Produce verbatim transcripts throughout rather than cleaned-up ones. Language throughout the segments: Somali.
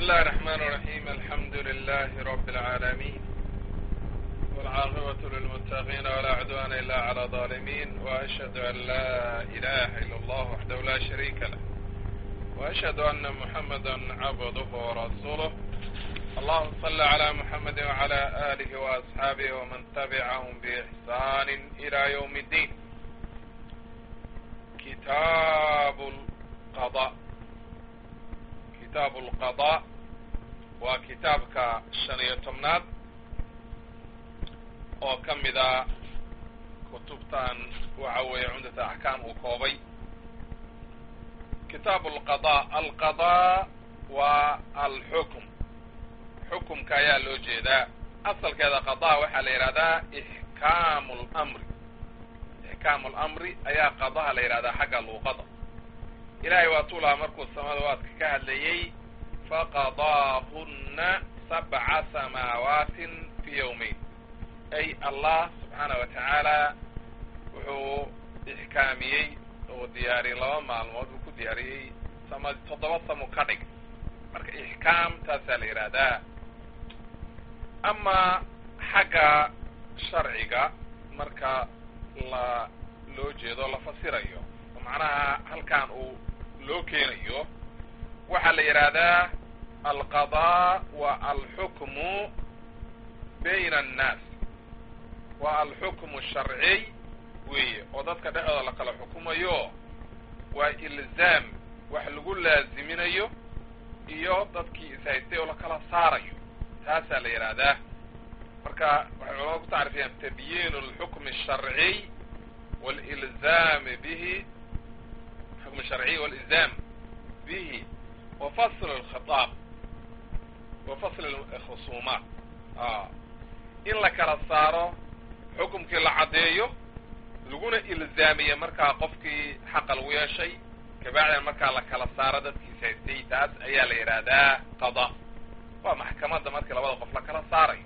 الله الرحمن الرحيم الحمد لله رب العالمين والعاقبة للمتقين ولا عدوان إلا على الظالمين وأشهد أن لا إله إلا الله وحده لا شريك له وأشهد أن محمدا عبده ورسوله اللهم صل على محمد وعلى آله وأصحابه ومن تبعهم بإحسان إلى يوم الدين. كتاب القضاء كتاب القضاء وكتابك الشنية تمناد وكمدا كتبتان وعوي عمدة أحكام وكوبي. كتاب القضاء القضاء والحكم حكم كايا لوجيدا أصل كذا قضاء وحال إرادة إحكام الأمر إحكام الأمر أيا قضاء لإرادة حق الوقضاء إلهي وطولها مركو السماوات كهد ليي فقضاهن سبع سماوات في يومين أي الله سبحانه وتعالى وحو إحكامي ودياري لو معلومات وكو دياري سما تضبط مكانك مرك إحكام تسال إرادة. أما حق شرعي مركا لا لو جيدو لا فسيريو ومعناها هل كان لو كينيو وحل إرادة القضاء والحكم بين الناس والحكم الشرعي وي وضدك دعوة لك الحكم يو وإلزام وحلقوا لازمين يو iyo dadkii isaystay oo la kala saarayo taasa la yiraahdaa marka waxa loo taarifiyaa tabyiin al-hukm al-shar'i wal-ilzam bihi hukm al-shar'i wal-ilzam bihi wa fasl al-khitab wa fasl al-khusumat ah in la kala saaro hukumkii la cadeeyo laguna ilzaamiyo marka qofkii xaq lagu yeeshay كبعد مركا لا كلا سارة دتكي سيستي تاس أيا لإرادة قضاء ومحكمة دا مركا لبدا قف لا كلا ساري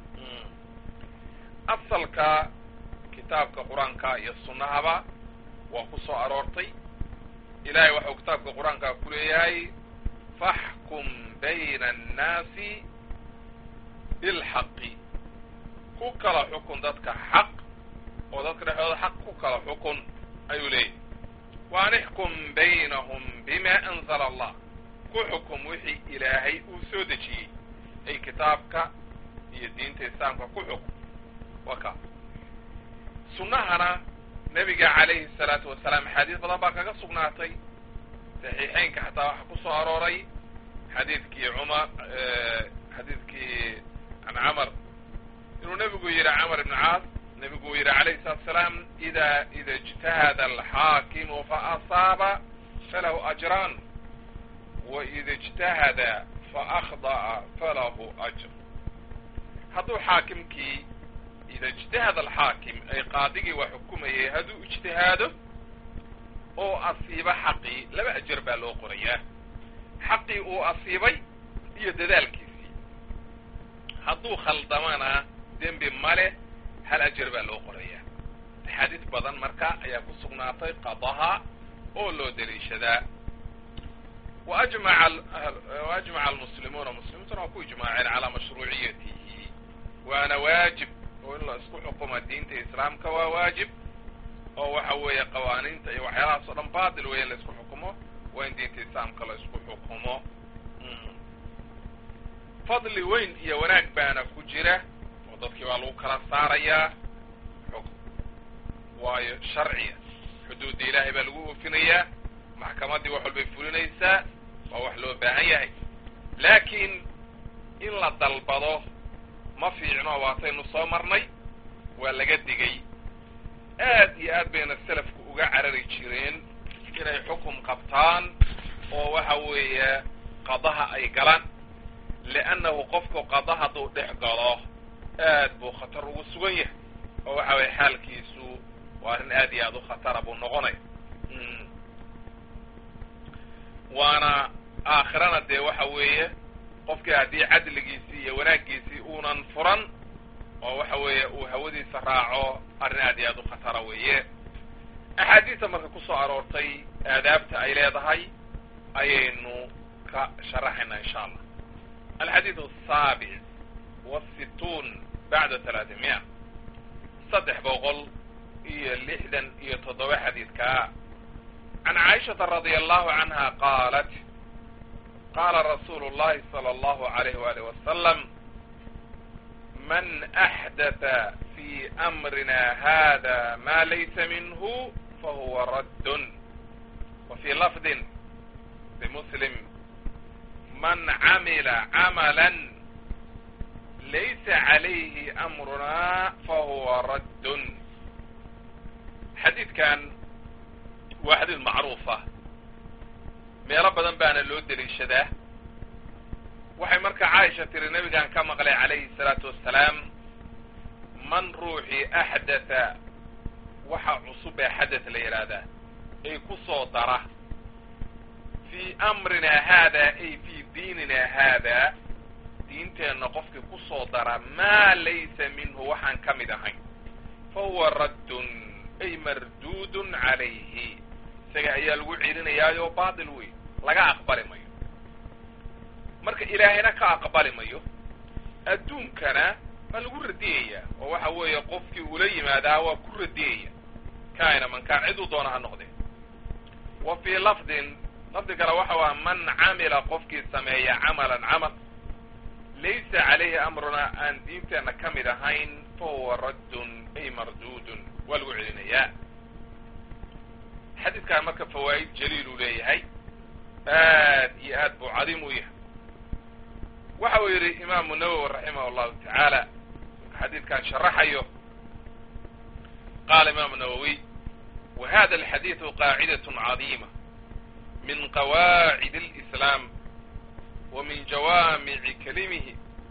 أصل كا كتاب كقرآن كا يصنع هبا وقصو أرورتي إلهي وحو كتاب كقرآن كا كليهاي فاحكم بين الناس بالحق كوكلا حكم دتك حق ودتك هذا حق كوكلا حكم أيو ليه ونحكم بينهم بما أنزل الله كحكم وحي إلهي أسودجي أي كتابك يدين تسامك كحكم وكا سنهنا نبي عليه الصلاة والسلام حديث بضبك سناتي صحيحين كحتى حكسوا أروري حديثك عمر اه حديثك عن عمر إنه نبي يرى عمر بن عاص نبي يرى عليه الصلاة والسلام إذا إذا اجتهد الحاكم فأصاب فله أجران وإذا اجتهد فأخطأ فله أجر. هذا حاكم كي إذا اجتهد الحاكم أي قاضي وحكمه هذا اجتهاده أو أصيب حقي لما أجر بالو قرية حقي أو أصيبي يدذلك هذا خلطمانا دم بماله هل أجر بالو قرية حديث بدن مركا أياكو سقناطي قضاها أولو دريشدا وأجمع, وأجمع المسلمون ومسلمون وكو إجماعين على مشروعيته وأنا واجب وإلا اسكو حكومة الدين تي إسلام كوا واجب أو وحوية قوانين تي وحيالها صدام باطل وين اسكو حكومه وين دين تي إسلام كلا اسكو حكومه فضل وين إيا وناك بانا كجرة ودadkii waa lagu kala saarayaa xukm waayo sharciya xuduudda ilaahay baa lagu oofinayaa maxkamaddii wax walbay fulinaysaa waa wax loo baahan yahay laakiin in la dalbado ma fiicno waataynu soo marnay waa laga digay aad iyo aad bayna salafku uga carari jireen inay xukum qabtaan oo waxa weeye qadaha ay galaan li'annahu qofku qadaha hadduu dhex galo aad buu khatar ugu sugan yahay oo waxa way xaalkiisu waa arrin aad iyo aad u khatara buu noqonaya waana aakhirana dee waxa weeye qofkii haddii cadligiisii iyo wanaaggiisii uunan furan oo waxa weeye uu hawadiisa raaco arrin aad iyo aad u khatara weeye axaadiista marka ku soo aroortay aadaabta ay leedahay ayaynu ka sharaxaynaa insha allah الحديث السابع والستون بعد ثلاثمائة صدح بوغل إيه اللحدا إيه تضوي حديث كا عن عائشة رضي الله عنها قالت قال رسول الله صلى الله عليه وآله وسلم من أحدث في أمرنا هذا ما ليس منه فهو رد. وفي لفظ بمسلم من عمل عملا ليس عليه أمرنا فهو رد. حديث كان واحد المعروفة meelo badan baana loo daliishadaa. waxay marka Caaisha tiri nabigan ka maqlay calayhi salaatu wassalaam man ruuxi ahdatha waxa cusub ee xadath la yiraahdaa ay ku soo dara fi amrina hada ay fi diinina hada diinteena qofkii ku soo dara ma laysa minhu waxaan ka mid ahayn fa huwa raddun ay mardudun calayhi isaga ayaa lagu ciirinayaayo baadil wey laga aqbali mayo. marka ilaahayna ka aqbali mayo adduunkana ma lagu radiyaya oo waxa weeye qofkii ula yimaadaa waa ku radiyaya kaayna man kaan cidu doona ha noqdee. wa fi lafdin lafdi kale waxa waa man camila qofkii sameeya camalan camal laysa calayhi amruna aan diinteena ka mid ahayn fa huwa raddun ay mardudun waa lagu celinayaa. xadiidkan marka fawaa'id jaliil uu leeyahay aad iyo aad buu cadiim u yahay. waxa uu yidhi imaamu nawowi raximah allahu tacaala xadiidkan sharaxayo qaala imaamu nawowi وهذا الحديث قاعدة عظيمة من قواعد الإسلام ومن جوامع كلمه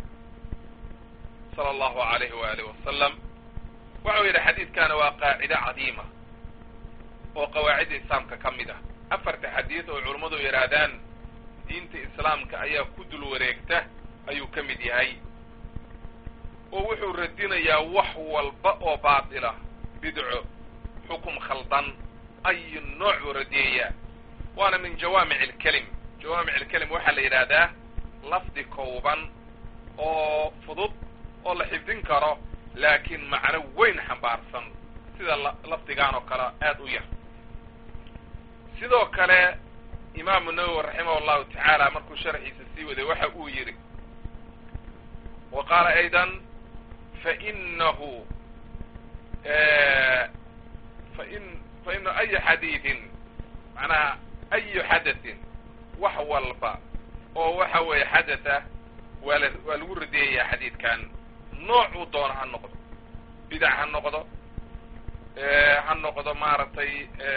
صلى الله عليه وآله وسلم. وعويل حديث كان قاعدة عظيمة وقواعد الإسلام ككمدة أفرت حديث وعلماء يرادان دينة الإسلام كأيا كدل وريكته أيو كمدي هاي ووحو الردين يا وحو الباء باطلة بدعو حكم خلطان أي نوع ردية. وانا من جوامع الكلم جوامع الكلم وحل إرادة لفظ كوبا او فضب او لحفظين كارو لكن معنى وين حنبارسن سيدا لفظ كانو كلا آدو يه. sidoo kale imaamu nawawi raximah allahu tacaala markuu sharxiisa sii waday waxa uu yidhi wa qaala aydan fainahu fain faina ayu xadiidin macnaha ayu xadathin wax walba oo waxa weeye xadatha waa la waa lagu radeeyayaa xadiidkan noocuu doona ha noqdo bidac ha noqdo ha noqdo maaragtay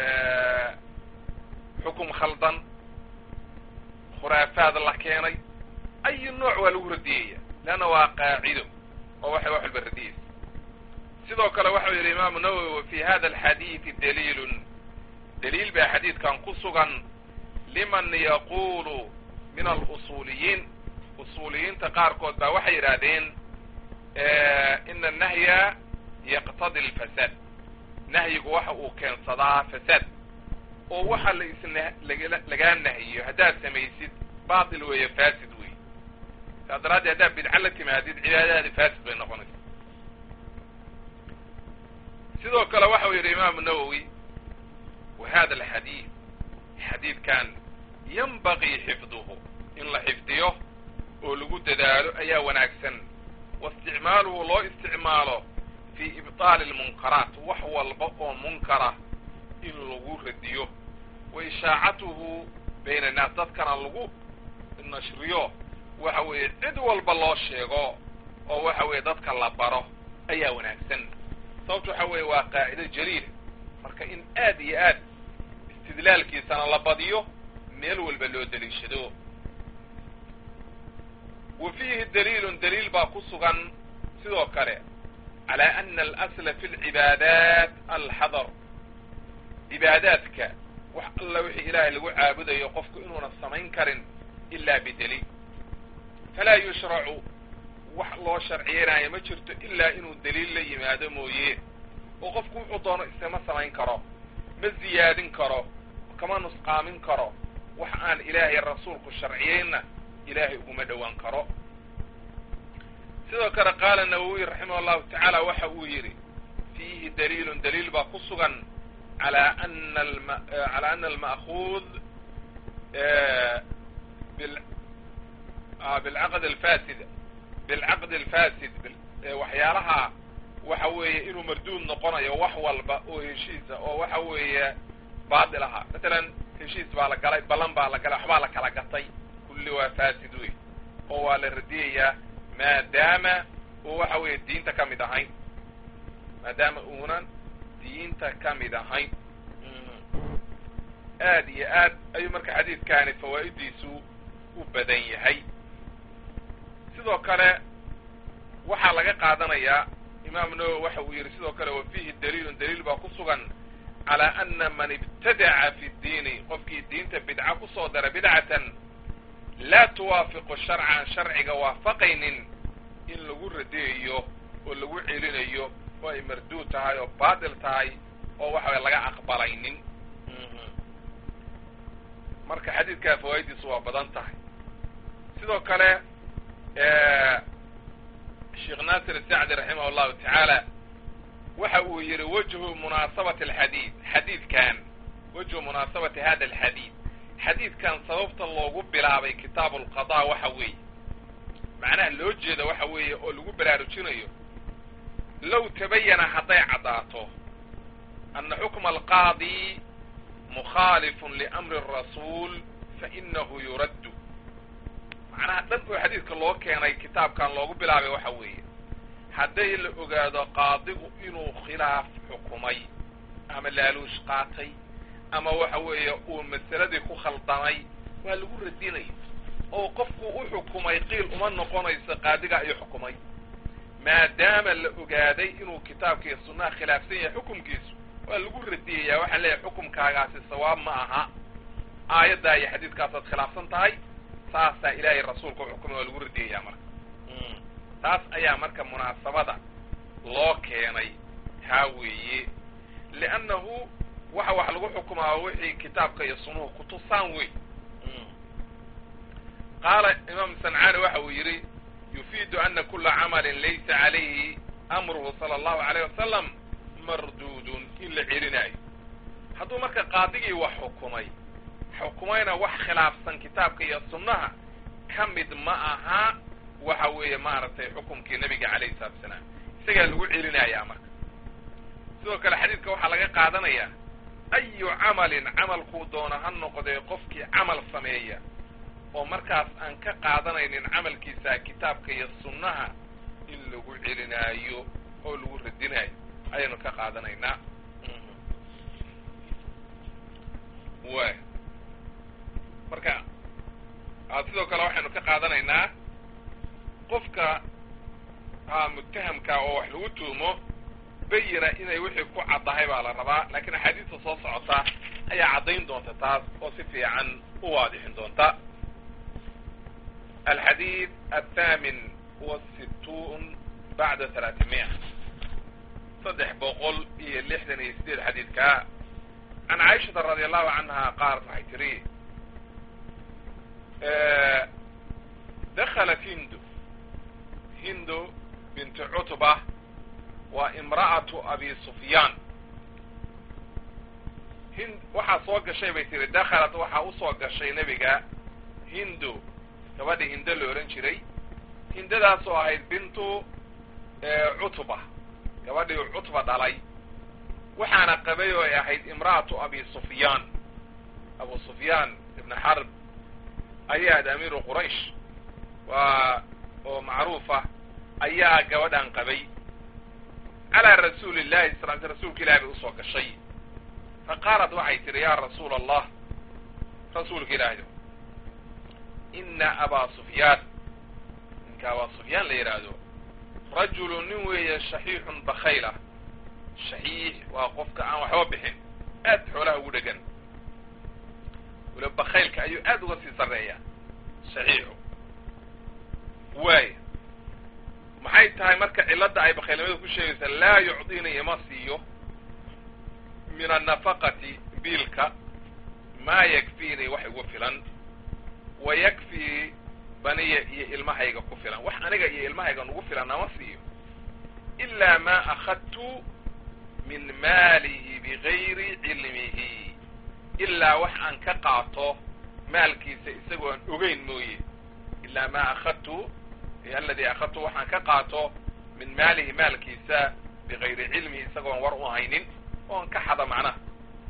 حكم خلطا خرافات الله كيني اي نوع والو رديه لانه واقعيده ووحي وحي البرديس. سيدو كلا وحي الامام النووي وفي هذا الحديث دليل دليل بحديث كان قصغا لمن يقول من الاصوليين اصوليين تقاركود با وحي رادين اه ان النهي يقتضي الفساد نهي وحي كان صدا فساد oo waxa la isna laga nahiyo hadaad samaysid baatil weeye faasid weeye tadraad hadaad bidca la timaadid cibaadada faasid bay noqonaysaa. sidoo kale waxa uu yidhi imaamu nawowi وهذا الحديث حديث كان ينبغي حفظه in la xifdiyo oo lagu dadaalo ayaa wanaagsan واستعماله loo isticmaalo في إبطال المنكرات wax walba oo munkara in lagu radiyo وإشاعته بين الناس dadkana lagu nashriyo waxa weeye cid walba loo sheego oo waxa weeye dadka la baro ayaa wanaagsan. sababtu waxa weeye waa qaacido jaliil marka in aad iyo aad istidlaalkiisana la badiyo meel walba loo daliishado. وفيه دليل دليل baa ku sugan sidoo kale على أن الأصل في العبادات الحذر cibaadaadka wax alla wixii ilaahay lagu caabudayo qofku inuuna samayn karin ilaa bidaliil falaa yushracu wax loo sharciyeynayo ma jirto ilaa inuu daliil la yimaado mooye oo qofku wuxuu doono isama samayn karo ma ziyaadin karo kama nusqaamin karo wax aan ilaahay rasuulku sharciyeyna ilaahay uguma dhowaan karo sidoo kale qaala nawowi raximah allahu tacaala waxa uu yidhi fiihi daliilun daliil baa ku sugan calaa ana calaa ana alma'kuud bilcaqd alfasid bilcaqd alfasid waxyaalaha waxa weeye inuu marduud noqonayo wax walba oo heshiisa oo waxa weeye baadil ahaa matalan heshiis baa la galay ballan baa la galay waxbaa la kala gatay kulli waa fasid wey oo waa la radiyayaa maadaama uu waxa weeye diinta ka mid ahayn maadaama uunan diinta ka mid ahayn aad iyo aad ayuu marka xadiidkaani fawaa'idiisu u badan yahay sidoo kale waxaa laga qaadanayaa imaam nawowi waxa uu yidhi sidoo kale wa fiihi daliilun daliil baa ku sugan calaa ana man ibtadaca fi ddiini qofkii diinta bidca kusoo dara bidcatan laa tuwaafiqu sharcan sharciga waafaqaynin in lagu radiyayo oo lagu celinayo oo ay marduud tahay oo baatil tahay oo waxaway laga aqbalaynin marka xadiidkaa fawaa'idiisu waa badan tahay sidoo kale sheekh naasir sacdi raximah allahu tacaala waxa uu yidhi wajhu munaasabati alxadiid xadiidkan wajhu munaasabati hada alxadiid xadiidkan sababta loogu bilaabay kitaabu alqadaa waxa weeye macnaha loo jeeda waxa weeye oo lagu baraarujinayo low tabayana hadday caddaato ana xukma alqaadi mukhaalifun liamri arasuul fainahu yuraddu macnaha dhan oo xadiidka loo keenay kitaabkan loogu bilaabay waxa weeye hadday la ogaado qaadigu inuu khilaaf xukumay ama laaluush qaatay ama waxa weeye uu masaladii ku khaldamay waa lagu radinaya oo qofku u xukumay qiil uma noqonayso qaadiga ayuu xukumay maadaama la ogaaday inuu kitaabka iyo sunnaha khilaafsan yahay xukumkiisu waa lagu radiyayaa waxaan leeyahay xukumkaagaasi sawaab ma aha aayaddaa iyo xadiidkaasaad khilaafsan tahay saasaa ilaahay rasuulka u xukumay waa lagu radiyayaa marka taas ayaa marka munaasabada loo keenay taa weeye liannahu waxa wax lagu xukumaa wixii kitaabka iyo sunnuhu kutusaan wey qaala imaam sancaani waxa uu yidhi yufiidu ana kula camalin laysa calayhi amruhu sala allahu alayh wasalam marduudun in la celinaayo hadduu marka qaadigii wax xukumay xukumayna wax khilaafsan kitaabka iyo sunnaha ka mid ma aha waxa weeye maaragtay xukumkii nebiga calayhi salatu wasalaam isagaa lagu celinayaa marka sidoo kale xadiidka waxaa laga qaadanayaa ayu camalin camalkuu doona ha noqdee qofkii camal sameeya oo markaas aan ka qaadanaynin camalkiisa kitaabka iyo sunnaha in lagu celinaayo oo lagu radinaayo ayaynu ka qaadanaynaa way marka sidoo kale waxaynu ka qaadanaynaa qofka muttahamka oo wax lagu tuumo bayina inay wixii ku caddahay baa la rabaa laakiin axaadiista soo socota ayaa caddayn doonta taas oo si fiican u waadixin doonta الحديث الثامن والستون بعد ثلاثمائة صدح بقول إيه اللحدن يسديد حديث كا عن عائشة رضي الله عنها قالت حيتري اه دخلت هند هند بنت عتبة وامرأة أبي سفيان هند وحا صوق الشيء بيتري دخلت وحا أصوق الشيء نبيك هندو gabadhii hindo la ohan jiray hindadaasoo ahayd bintu cutba gabadhii cutba dhalay waxaana qabay oo ay ahayd imra'atu abi sufyaan abu sufyaan ibn xarb ayaad amiiru quraysh waa oo macruufa ayaa gabadhan qabay calaa rasuuli llahi sal l rasuulka ilahi bay usoo gashay faqaalat waxay tihi yaa rasuula allah rasuulka ilaahi ina abaa sufyaan ninka abaa sufyaan la yidhaahdo rajulu nin weeye shaxiixun bakhayla shaxiix waa qofka aan waxba bixin aad xoolaha ugu dhegan wala bakhaylka ayuu aad uga sii sarreeyaa shaxiixu waay maxay tahay marka cilladda ay bakhaylnimada ku sheegaysa laa yucdini ima siiyo min annafaqati biilka maa yakfiini wax igu filan wayakfii baniya iyo ilmahayga ku filan wax aniga iyo ilmahayga nugu filan nama siiyo ilaa maa akhadtu min maalihi bigayri cilmihi ilaa wax aan ka qaato maalkiisa isagoo aan ogeyn mooye ilaa maa akhadtu alladii akhadtu waxaan ka qaato min maalihi maalkiisa bigayri cilmihi isagoo aan war u haynin oon ka xada macnaha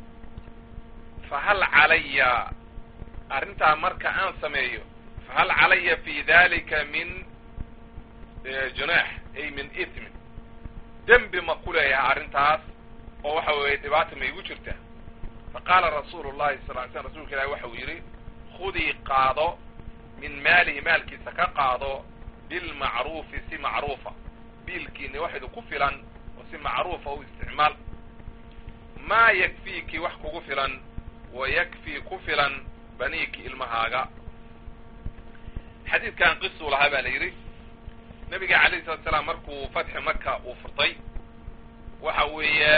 fahal calaya arrintaa marka aan sameeyo fahal calaya fi dalika min junaax ay min itmin dembi ma ku leeyahay arrintaas oo waxa weeye dhibaata ma igu jirta faqaala rasuulu llahi sal ly slm rasulka ilahi waxa uu yidhi khudii qaado min maalihi maalkiisa ka qaado bilmacruufi si macruufa biilkiini wax idinku filan oo si macruufa u isticmaal maa yakfiiki wax kugu filan wa yakfii ku filan baniiki ilmahaaga xadiidkan qisuu lahaa baa la yidhi nabiga calayhi salatu salaam markuu fatxi maka uu furtay waxa weeye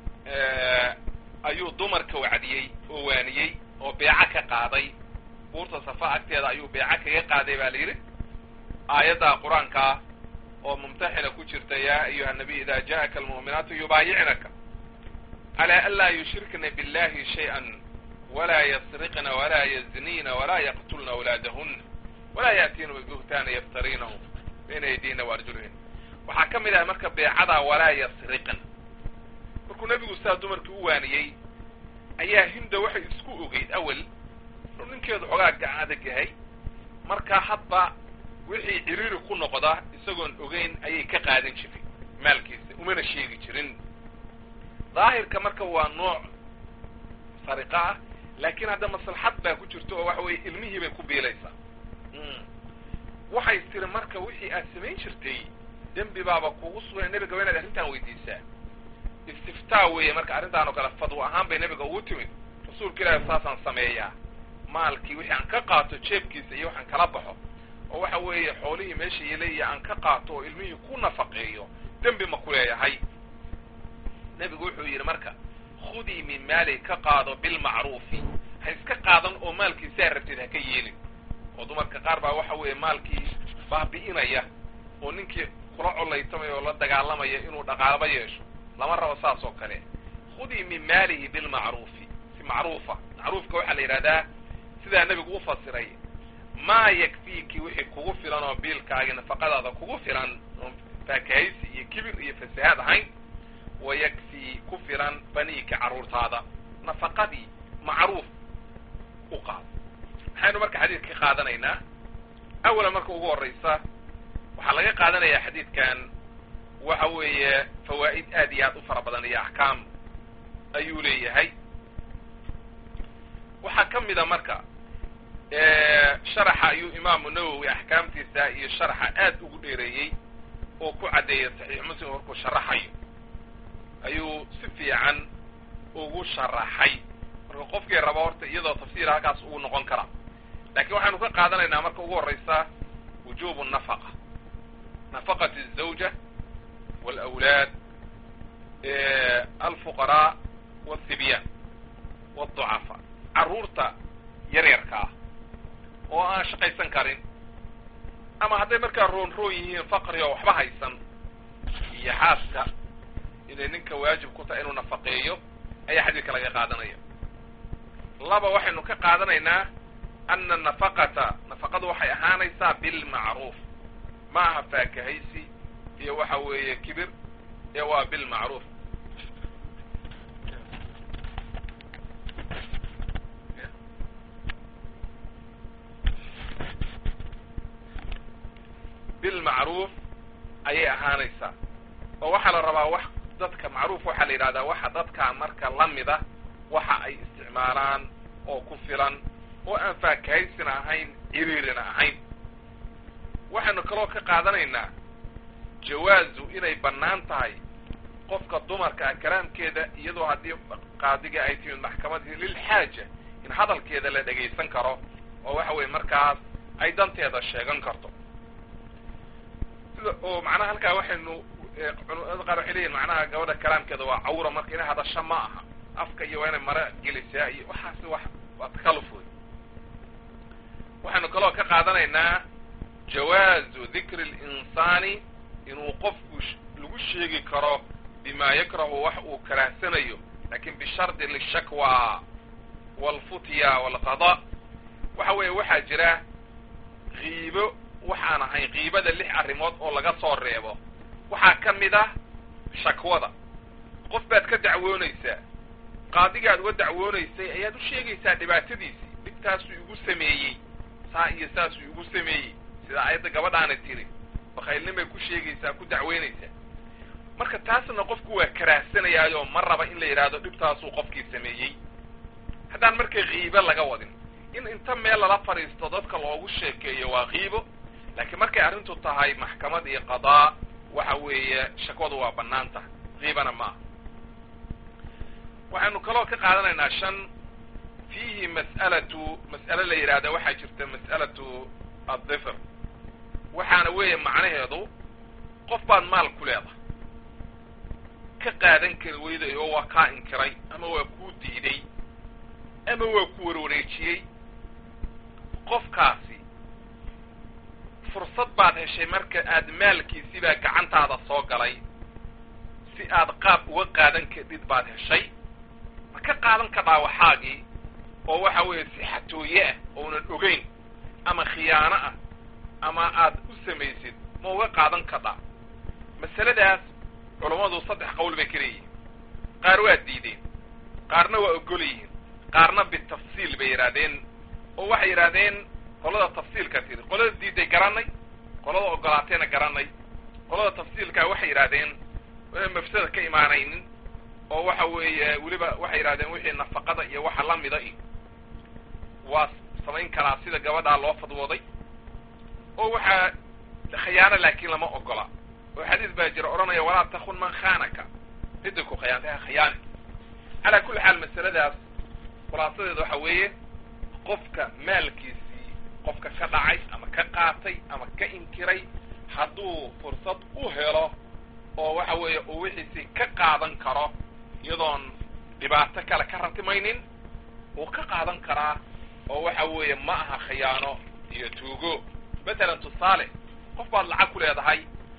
ayuu dumarka wacdiyey oo waaniyey oo beeco ka qaaday buurta safa agteeda ayuu beeco kaga qaaday baa la yidhi aayadda qur-aankaa oo mumtaxina ku jirta yaa ayuha nabiy ida ja'aka almu'minaatu yubaayicnaka calaa an laa yushrikna billahi shay-an walaa yasriqna walaa yaznina walaa yaqtulna awlaadahunna walaa ya'tiina bibuhtaana yaftariinahu bayna aydiina waarjulihin waxaa ka mid ah marka beecadaa walaa yasriqna markuu nebigu sidaa dumarkii u waaniyey ayaa hinda waxay isku ogeyd awel inuu ninkeedu xogaa gacan adag yahay markaa hadba wixii ciriiri ku noqda isagoon ogeyn ayay ka qaadan jiray maalkiisa umana sheegi jirin daahirka marka waa nooc sariqa ah laakiin hadda maslaxad baa ku jirta oo waxa weeye ilmihii bay ku biilaysaa waxay tiri marka wixii aad samayn jirtay dembi baaba kugu sugan nebiga waa inaad arrintan weydiisaa istiftaa weeye marka arrintaan oo kale fadwo ahaan bay nebiga ugu timid rasuulka ilaahi saasaan sameeyaa maalkii wixii aan ka qaato jeebkiisa iyo waxaan kala baxo oo waxa weeye xoolihii meesha yeleya aan ka qaato oo ilmihii ku nafaqeeyo dembi ma ku leeyahay nebigu wuxuu yidhi marka khudii min maali ka qaado bilmacruufi ha iska qaadan oo maalkiisaa rabtid ha ka yeelin oo dumarka qaar baa waxa weeye maalkii baabi'inaya oo ninkii kula collaytamaya oo la dagaalamaya inuu dhaqaalaba yeesho lama rabo saas oo kale khudii min maalihi bilmacruufi si macruufa macruufka waxaa la yidhahdaa sidaa nebigu u fasiray maa yakfiiki wixii kugu filan oo biilkaaga nafaqadaada kugu filan oon faakahaysi iyo kibir iyo fasahaad ahayn wa yakfii ku filan baniika carruurtaada nafaqadii macruuf u qaado maxaynu marka xadiidka ka qaadanaynaa awalan marka ugu horraysa waxaa laga qaadanayaa xadiidkan waxa weeye fawaa'id aad iyo aad u fara badan iyo axkaam ayuu leeyahay waxaa ka mida marka sharaxa ayuu imaamu nawowi axkaamtiisa iyo sharaxa aad ugu dheereeyey oo ku caddeeyay saxiix muslim markuu sharaxayo ayuu si fiican ugu sharaxay marka qofkii raba horta iyadoo tafsiir halkaas ugu noqon kara laakiin waxaynu ka qaadanaynaa marka ugu horraysa wujubu nafaqa nafaqati الزawja wاlأwlaad alfuqaraa wاlhibyaan wاlضucafaa carruurta yaryarka ah oo aan shaqaysan karin ama hadday markaa roon roon yihiin faqri oo waxba haysan iyo xaaska inay ninka waajib ku tahay inuu nafaqeeyo ayaa xadiidka laga qaadanaya laba waxaynu ka qaadanaynaa ana nafaqata nafaqadu waxay ahaanaysaa bilmacruuf ma aha faakahaysi iyo waxa weeye kibir ee waa bilmacruuf bilmacruuf ayay ahaanaysaa oo waxaa la rabaa wax dadka macruuf waxaa la yidhahdaa waxa dadka marka lamida waxa ay isticmaalaan oo ku filan oo aan faakahaysina ahayn ciriirina ahayn waxaynu kaloo ka qaadanaynaa jawaazu inay bannaan tahay qofka dumarka ah kalaamkeeda iyadoo haddii qaadiga ay timid maxkamadii lilxaaja in hadalkeeda la dhegaysan karo oo waxa weeye markaas ay danteeda sheegan karto sida oo macnaha halkaa waxaynu culimada qaar waxay leeyihin macnaha gabadha kalaamkeeda waa cawra marka inay hadasho ma aha afka iyo waa inay mara gelisaa iyo waxaasi wax waa takalluf wey waxaynu kaloo ka qaadanaynaa jawaazu dikri اlinsaani inuu qofku lagu sheegi karo bima yakrahu wax uu karaahsanayo lakin bishardi lishakwa wاlfutya wاlqada waxa weeye waxaa jira kiibo waxaan ahayn kiibada lix arrimood oo laga soo reebo waxaa ka mid ah shakwada qof baad ka dacwoonaysaa qaadigaad uga dacwoonaysay ayaad u sheegaysaa dhibaatadiisii dhibtaasuu igu sameeyey saa iyo saasuu igu sameeyey sida ayadda gabadhaana tiri bakaylnimay ku sheegaysaa ku dacweynaysaa marka taasna qofku waa karaahsanayaayo ma raba in la yidhaahdo dhibtaasuu qofkii sameeyey haddaan marka kiibo laga wadin in inta meel lala fadhiisto dadka loogu sheekeeyo waa kiibo laakiin markay arrintu tahay maxkamad iyo qadaa waxa weeye shakwadu waa bannaan tahay kiibana maaha waxaynu kaloo ka qaadanaynaa shan fiihi mas'alatu mas'ale la yidhahda waxaa jirta mas'alatu addifr waxaana weeye macnaheedu qof baad maal ku leedahay ka qaadan kari weyday oo waa kaa inkiray ama waa kuu diiday ama waa ku warwareejiyey qofkaasi fursad baad heshay marka aad maalkiisibaa gacantaada soo galay si aad qaab uga qaadan kadid baad heshay ma ka qaadan kadhaa waxaagii oo waxa weeye si xatooye ah oonan ogeyn ama khiyaano ah ama aad u samaysid ma uga qaadan kadhaa masaladaas culammadu saddex qowl bay ka leeyihiin qaar waa diideen qaarna waa ogol yihiin qaarna bitafsiil bay yidhahdeen oo waxay yidhahdeen qolada tafsiilka tiri qolada diiday garanay qolada ogolaatayna garanay qolada tafsiilkaa waxay yidhahdeen wana mafsada ka imaanaynin oo waxa weeye weliba waxay yidhahdeen wixii nafaqada iyo waxa lamida iyo waa samayn karaa sida gabadhaa loo fadwooday oo waxaa khiyaano laakiin lama ogola oo xadiis baa jira odhanaya walaa takun man khaanaka cidda ku khiyaantay khiyaani calaa kulli xaal masaladaas khulaasadeeda waxa weeye qofka maalkiisii qofka ka dhacay ama ka qaatay ama ka inkiray hadduu fursad u helo oo waxa weeye uu wixiisii ka qaadan karo iyadoon dhibaato kale ka ratimaynin wuu ka qaadan karaa oo waxa weeye ma aha khiyaano iyo tuugo matalan tusaale qof baad lacag ku leedahay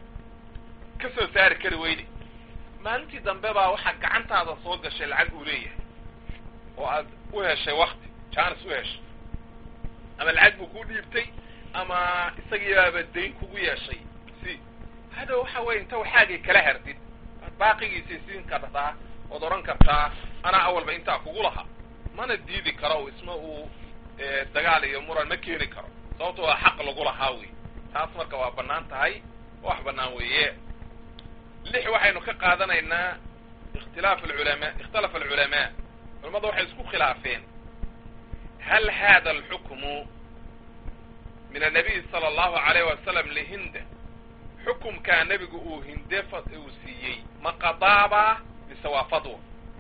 ka soo saari kari weyne maalintii dambe baa waxaa gacantaada soo gashay lacag uu leeyahay oo aad u heshay wakti jaanis u heshay ama lacag buu ku dhiibtay ama isagiibaaba dayn kugu yeeshay si hada waxa weeye inta waxaagii kala hertid waad baaqigiisii siin kartaa ood odhan kartaa anaa awalba intaa kugu lahaa mana diidi karo isma uu dagaal iyo muran ma keeni karo sababto waa xaq lagu lahaa wey taas marka waa bannaan tahay wax bannaan weeye lix waxaynu ka qaadanaynaa ikhtilaaf alculamaa ikhtalafa alculamaa culamada waxay isku khilaafeen hal hada alxukmu min annabiy sala allahu alayh wasalam lihinda xukumkaa nebigu uu hinde uu siiyey ma qadaaba mise waa fadwa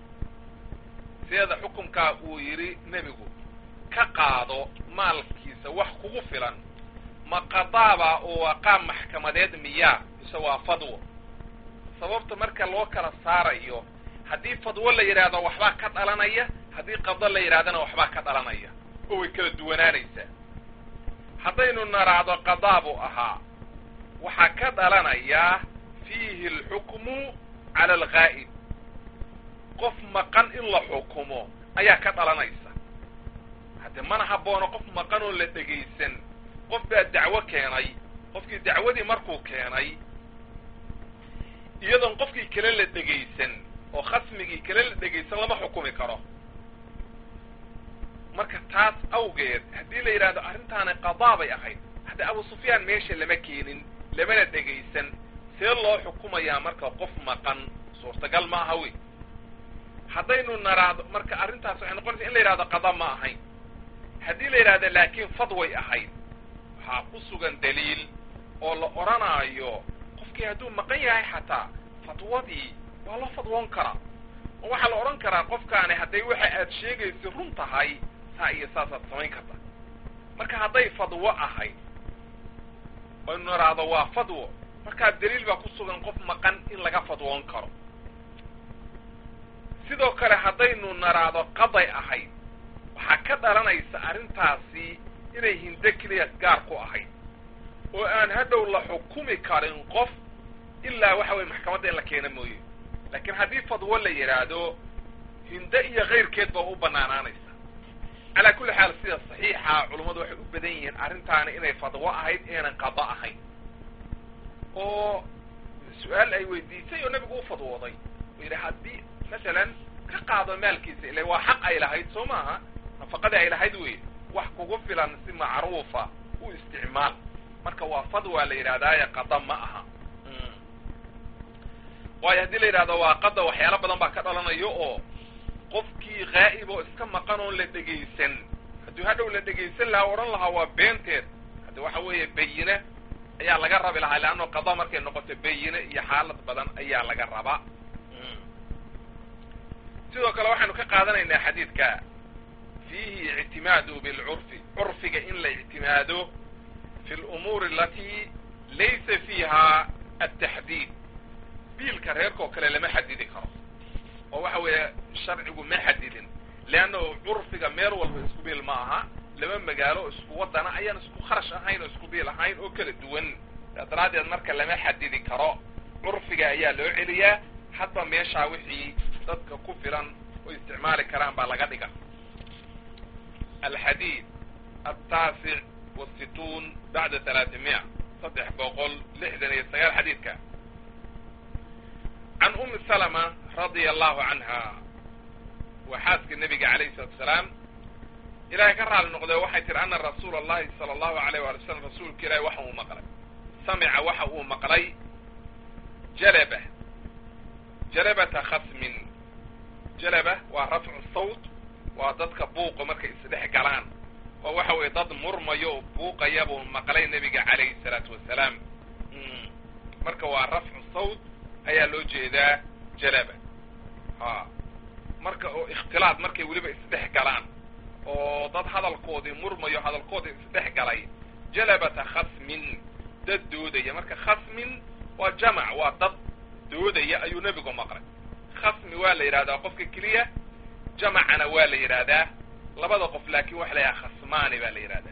sideeda xukumkaa uu yidhi nebigu ka qaado maalkiisa wax kugu filan ma qadaaba oo waa qaab maxkamadeed miyaa mise waa fadwo sababta marka loo kala saarayo haddii fadwo la yidhaahdo waxbaa ka dhalanaya haddii qado la yidhahdana waxbaa ka dhalanaya oo way kala duwanaanaysaa haddaynu naraado qadaabu ahaa waxaa ka dhalanayaa fiihi alxukmu cala alghaa'ib qof maqan in la xukumo ayaa ka dhalanaysa hadde mana haboono qof maqan oo la dhegaysan qof baa dacwo keenay qofkii dacwadii markuu keenay iyadoon qofkii kale la dhegaysan oo khasmigii kale la dhegaysan lama xukumi karo marka taas awgeed haddii la yidhahdo arrintaani qadaa bay ahayd hadde abu sufyaan meesha lama keenin lamana dhegaysan see loo xukumayaa marka qof maqan suurtagal ma aha wey haddaynu naraado marka arrintaas waxay noqonaysa in la yidhahdo qada ma ahayn haddii la yidhahdo laakiin fadway ahayd waxaa ku sugan daliil oo la odhanaayo qofkii hadduu maqan yahay xataa fadwadii waa loo fadwoon karaa oo waxaa la odhan karaa qofkaani hadday waxa aad sheegaysa run tahay saa iyo saasaad samayn karta marka hadday fadwo ahayd aynu naraado waa fadwo markaa daliil baa ku sugan qof maqan in laga fadwoon karo sidoo kale haddaynu naraado qaday ahayd waxaa ka dhalanaysa arrintaasi inay hinde keliya gaar ku ahayd oo aan hadhow la xukumi karin qof ilaa waxa weye maxkamadda in la keena mooye laakiin haddii fadwo la yidhaahdo hinde iyo kayrkeed baa u banaanaanaysa calaa kulli xaal sida saxiixa culummadu waxay u badan yihiin arrintaani inay fadwo ahayd inaynan qada ahayn oo su-aal ay weydiisay oo nebigu u fadwooday u yidhi haddii masalan ka qaado maalkiisa ila waa xaq ay lahayd soo maaha nafaqadii ay lahayd wey wax kugu filan si macruufa u isticmaal marka waa fadwa la yidhahdaaye qada ma aha waayo haddii la yidhahdo waa qada waxyaalo badan baa ka dhalanayo oo qofkii ghaa'ib oo iska maqan oon la dhegaysan haddii hadhow la dhegaysan lahaa odhan lahaa waa beenteed haddi waxa weeye bayine ayaa laga rabi lahaa leanno qada markay noqoto bayine iyo xaalad badan ayaa laga rabaa sidoo kale waxaynu ka qaadanaynaa xadiidka fiihi ictimaadu bilcurfi curfiga in la ictimaado fi lumuuri alati laysa fiiha ataxdiid biilka reerkao kale lama xadidi karo oo waxa weeye sharcigu ma xadidin leanno curfiga meel walba isku biil ma aha laba magaalo oo isku wadana ayaan isku kharash ahayn oo isku biil ahayn oo kala duwan saa daraaddeed marka lama xadidi karo curfiga ayaa loo celiyaa hadba meeshaa wixii dadka ku filan oo isticmaali karaan baa laga dhiga alxadiid altaasic wasituun bacda talaatimiya saddex boqol lixdan iyo sagaal xadiidka can umi salama radia allahu canha waa xaaska nebiga calayhi salatu wasalaam ilahay ka raali noqdee waxay tihi ana rasuula allahi sala allahu alayh waali wasalam rasuulka ilahi waxa uu maqlay samica waxa uu maqlay jalaba jalabata khasmin jalaba waa rafcu sawt waa dadka buuqa markay isdhex galaan oo waxa weeye dad murmayo oo buuqaya buu maqlay nebiga calayhi salaatu wasalaam marka waa rafcu sawt ayaa loo jeedaa jalaba ha marka oo ikhtilaad markay weliba isdhex galaan oo dad hadalkoodii murmayo hadalkoodii isdhex galay jalabata khasmin dad doodaya marka khasmin waa jamac waa dad doodaya ayuu nebigu maqlay khasmi waa la yidhahdaa qofka keliya jamacana waa la yidhaahdaa labada qof laakin waxa la yidhaha khasmaani baa la yidhahdaa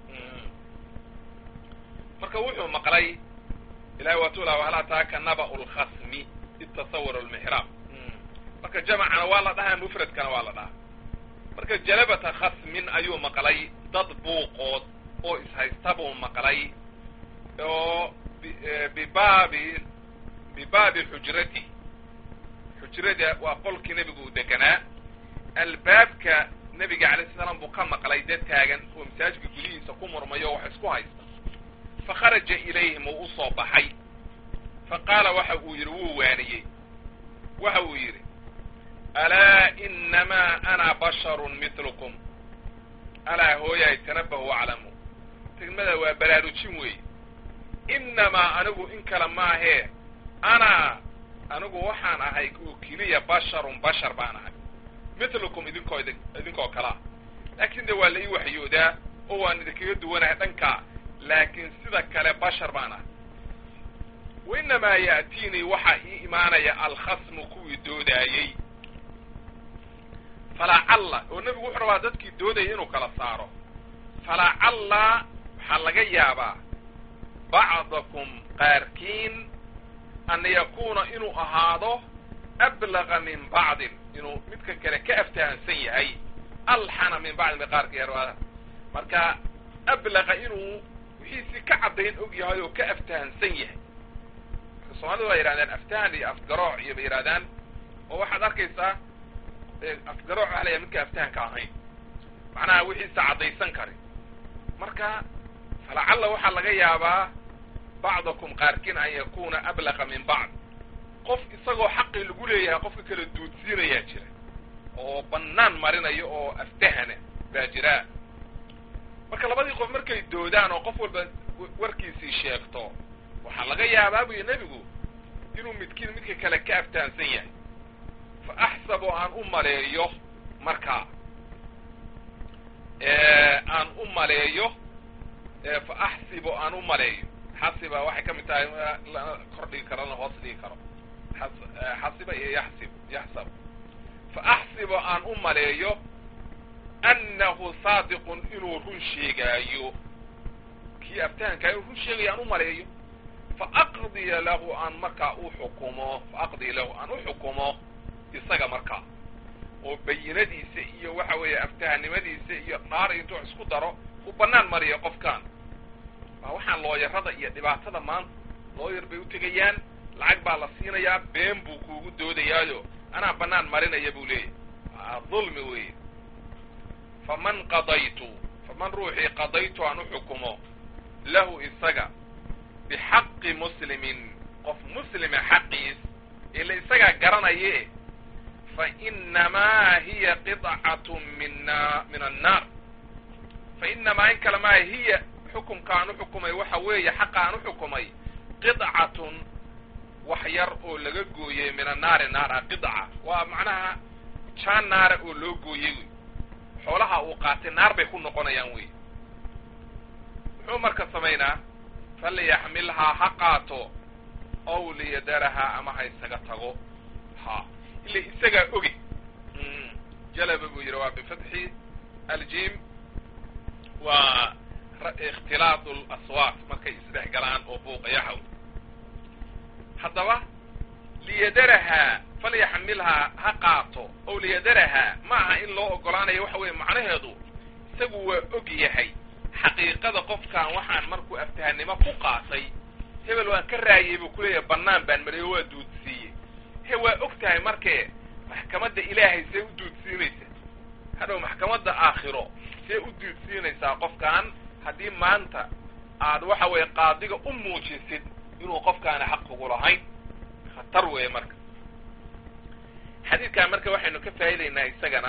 marka wuxuu maqlay ilahi waa tuulaa hal ataaka naba'u lkhasmi id tasawara lmixraab marka jamacana waa la dhahaa mufradkana waa la dhahaa marka jalabata khasmin ayuu maqlay dad buuqood oo ishaysta buu maqlay oo bibaabi bibaabi xujrati xujrada waa qolkii nebigu uu deganaa albaabka nebiga alayh salaam buu ka maqlay dad taagan oo masaajidka gudihiisa ku murmayo wax isku haysta fakharaja ilayhim uu usoo baxay faqaala waxa uu yidhi wuu waaniyey waxa uu yidhi alaa inamaa ana basharun mitlukum alaa hooyaay tanabahu aclamu tegmada waa baraarujin weeye inamaa anigu in kale maahee ana anigu waxaan ahay oo keliya basharun bashar baan ahay mitlukum idinkoo idinkoo kalaa laakin de waa la ii waxyoodaa oo waan idinkaga duwanahay dhankaa laakin sida kale bashar baan ahay wainamaa ya'tiinii waxaa ii imaanaya alkhasmu kuwii doodaayey falacalla oo nebigu wuxuu rabaa dadkii doodaya inuu kala saaro falacalla waxaa laga yaabaa bacdakum qaarkiin an yakuuna inuu ahaado ablaga min bacdin inuu midka kale ka aftahansan yahay alxana min bacdin bay qaarka yarwaada marka ablaga inuu wixiisi ka caddayn og yahay oo ka aftahansan yahay marka soomaalida waa yidhahdaan aftahan iyo afgarooc iyo bay yidhahdaan oo waxaad arkaysaa afgarooc waxa laya midka aftahanka ahayn macnaha wixiisa caddaysan kari marka falacalla waxaa laga yaabaa bacdakum qaarkiin an yakuna ablaqa min bacd qof isagoo xaqii lagu leeyahay qofka kala duudsiinayaa jira oo bannaan marinaya oo aftahana baa jiraa marka labadii qof markay doodaan oo qof walba warkiisii sheegto waxaa laga yaabaa buyi nebigu inuu midkiin midka kale ka aftahansan yahay fa axsabu aan u maleeyo markaa aan u maleeyo fa axsibu aan u maleeyo xasiba waxay ka mid tahay kor dhigi karo la hoos dhigi karo xasiba iyo yaxsib yaxsab fa axsibu aan u maleeyo annahu saadiqun inuu run sheegaayo kii aftahankaa in run sheegaya aan u maleeyo fa aqdiya lahu aan markaa u xukumo fa aqdiya lahu aan u xukumo isaga markaa oo bayinadiisa iyo waxa weeye aftahanimadiisa iyo dhaar intuu isku daro u bannaan mariyo qofkaan waa waxaan looyarada iyo dhibaatada maanta looyar bay u tegayaan lacag baa la siinayaa been buu kuugu doodayaayo anaa bannaan marinaya buu leeyahy dulmi weeye faman qadaytu faman ruuxii qadaytu aan u xukumo lahu isaga bixaqi muslimin qof muslima xaqiis ila isagaa garanaye fa inamaa hiya qidcatun mina min annaar fa inamaa in kale maa hiya xukumka aan u xukumay waxa weeye xaqa aan u xukumay qidcatun wax yar oo laga gooyey min annaari naara qidca waa macnaha jaan naara oo loo gooyey wey xoolaha uu qaatay naar bay ku noqonayaan wey muxuu marka samaynaa falyaxmilhaa ha qaato ow liyadarahaa ama ha isaga tago ha ila isagaa ogi jalaba buu yidhi waa bifatxi aljim waa ikhtilaat laswaat markay isdhex galaan oo buuqayaxaw haddaba liyadarahaa falyaxmilhaa ha qaato ow liyadarahaa ma aha in loo ogolaanayo waxa weeye macnaheedu isagu waa og yahay xaqiiqada qofkaan waxaan markuu aftahanimo ku qaatay hebel waan ka raayey buu kuleeyahay bannaan baan mariyo waa duudsiiyey he waa og tahay markee maxkamadda ilaahay see u duudsiinaysa hadhow maxkamadda aakhiro see u duudsiinaysaa qofkaan haddii maanta aad waxa weeye qaadiga u muujisid inuu qofkaana xaq kugu lahayn khatar weeye marka xadiidkan marka waxaynu ka faa'idaynaa isagana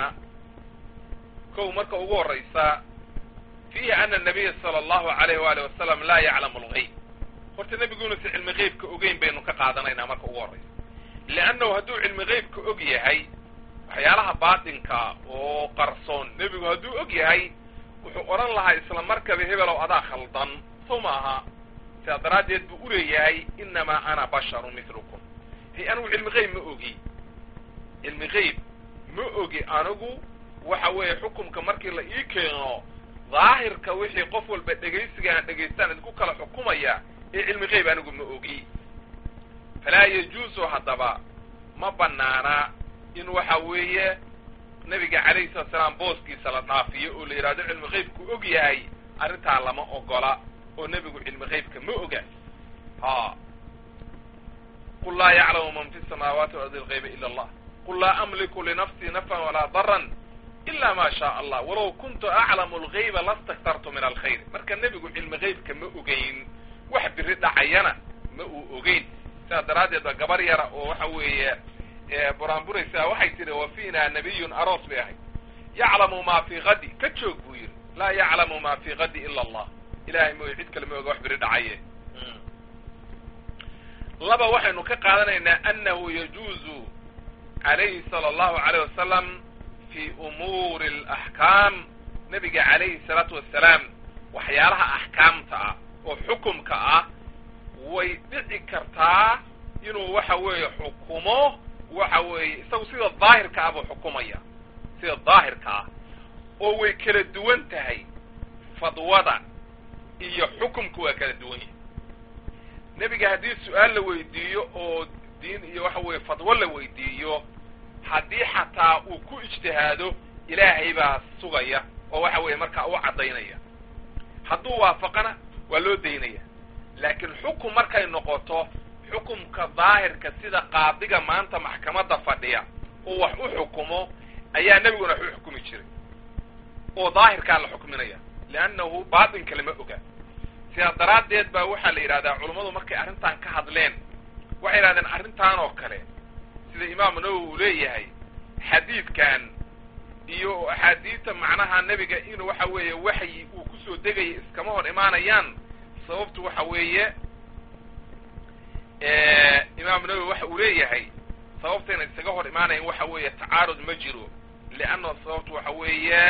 kow marka ugu horraysa fiihi ana anabiya sala allahu alayhi waali wasalam laa yaclamu algayb horta nebiguuna si cilmi geybka ogeyn baynu ka qaadanaynaa marka ugu horraysa liannahu hadduu cilmi geybka og yahay waxyaalaha baatinka oo qarsoon nebigu hadduu og yahay wuxuu odhan lahaa isla markaba hebelow adaa khaldan soo ma aha sidaa daraaddeed buu u leeyahay inamaa ana basharun mithlukum hay anigu cilmi geyb ma ogi cilmi geyb ma ogi anigu waxa weeye xukumka markii la ii keeno daahirka wixii qof walba dhegaysiga aan dhegaystaan idinku kala xukumaya ee cilmi geyb anigu ma ogi falaa yajuusu haddaba ma banaana in waxa weeye nabiga calayhi salatu salaam booskiisa la dhaafiyo oo la yidhahdo cilmi geybku og yahay arrintaa lama ogola oo nebigu cilmi geybka ma oga ha qul laa yaclamu man fi samaawaati waardi algayba ila allah qul laa amliku linafsii nafan walaa daran ila ma shaa allah walow kuntu aclamu algayba lastaktartu min alkhayr marka nebigu cilmi geybka ma ogeyn wax biri dhacayana ma uu ogeyn sidaa daraaddeed ba gabar yara oo waxa weeye buraanburaysaa waxay tidhi wa fiina nabiyun aroos bay ahayd yaclamu maa fii gadi ka joog buu yidhi laa yaclamu maa fii gadi ila allah ilahay mooye cid kale ma oga wax biri dhacaye laba waxaynu ka qaadanaynaa annahu yajuuzu calayhi sala allahu alayh wasalam fi umuuri alaxkaam nebiga calayhi salaatu wassalaam waxyaalaha axkaamta ah oo xukumka ah way dhici kartaa inuu waxa weeye xukumo waxa weeye isagu sida daahirka ah buu xukumaya sida daahirka ah oo way kala duwan tahay fadwada iyo xukumku waa kala duwan yahay nebiga haddii su-aal la weydiiyo oo diin iyo waxa weeye fadwo la weydiiyo haddii xataa uu ku ijtihaado ilaahay baa sugaya oo waxa weeye markaa u caddaynaya hadduu waafaqana waa loo daynaya laakiin xukum markay noqoto xukumka daahirka sida qaadiga maanta maxkamadda fadhiya oo wax u xukumo ayaa nebiguna wax u xukumi jiray oo daahirkaa la xukminaya liannahu baatinka lama oga sidaa daraaddeed baa waxaa la yidhahdaa culummadu markay arrintan ka hadleen waxay yidhahdeen arrintan oo kale sida imaamu nawowi uu leeyahay xadiidkan iyo axaadiidta macnaha nebiga inuu waxa weeye waxyi uu kusoo degaya iskama hor imaanayaan sababtu waxa weeye imaamu nawowi waxa uu leeyahay sababtayna isaga hor imaanayan waxa weeye tacaarud ma jiro lianna sababtu waxa weeye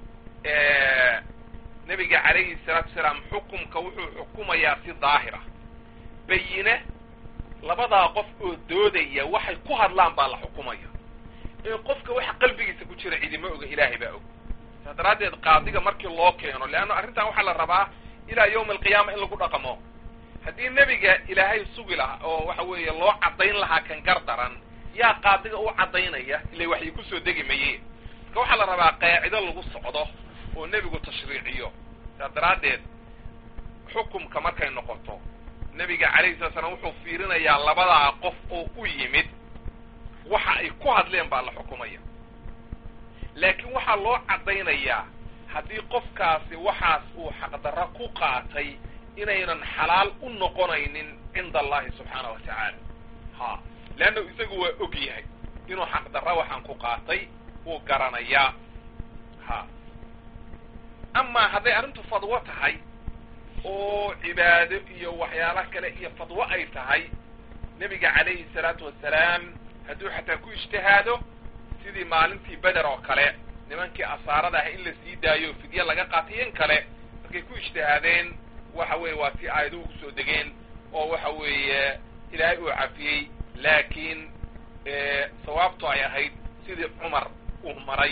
nebiga calayhi salaatu wasalaam xukumka wuxuu xukumayaa si daahira bayine labadaa qof oo doodaya waxay ku hadlaan baa la xukumaya in qofka waxa qalbigiisa ku jira cidima oga ilaahay baa og saa daraaddeed qaadiga markii loo keeno leanna arrintan waxaa la rabaa ilaa yawmi alqiyaama in lagu dhaqmo haddii nebiga ilaahay sugi lahaa oo waxa weeye loo caddayn lahaa kan gar daran yaa qaadiga u caddaynaya ilay waxyi kusoo degi maye marka waxaa la rabaa qaacido lagu socdo oo nebigu tashriiciyo saa daraaddeed xukumka markay noqoto nebiga calayhi salatu salaam wuxuu fiirinayaa labadaa qof oo u yimid waxa ay ku hadleen baa la xukumaya laakiin waxaa loo caddaynayaa haddii qofkaasi waxaas uu xaqdarra ku qaatay inaynan xalaal u noqonaynin cinda allahi subxaana wa tacaala ha leanna isagu waa og yahay inuu xaqdarra waxaan ku qaatay wuu garanayaa ha amaa hadday arrintu fadwo tahay oo cibaado iyo waxyaala kale iyo fadwo ay tahay nebiga calayhi salaatu wassalaam hadduu xataa ku ijtihaado sidii maalintii beder oo kale nimankii asaarada ah in la sii daayo fidye laga qaatay in kale markay ku ijtihaadeen waxa weeye waa si aayaduhu kusoo degeen oo waxa weeye ilaahay uu cafiyey laakiin sawaabtu ay ahayd sidii cumar uu maray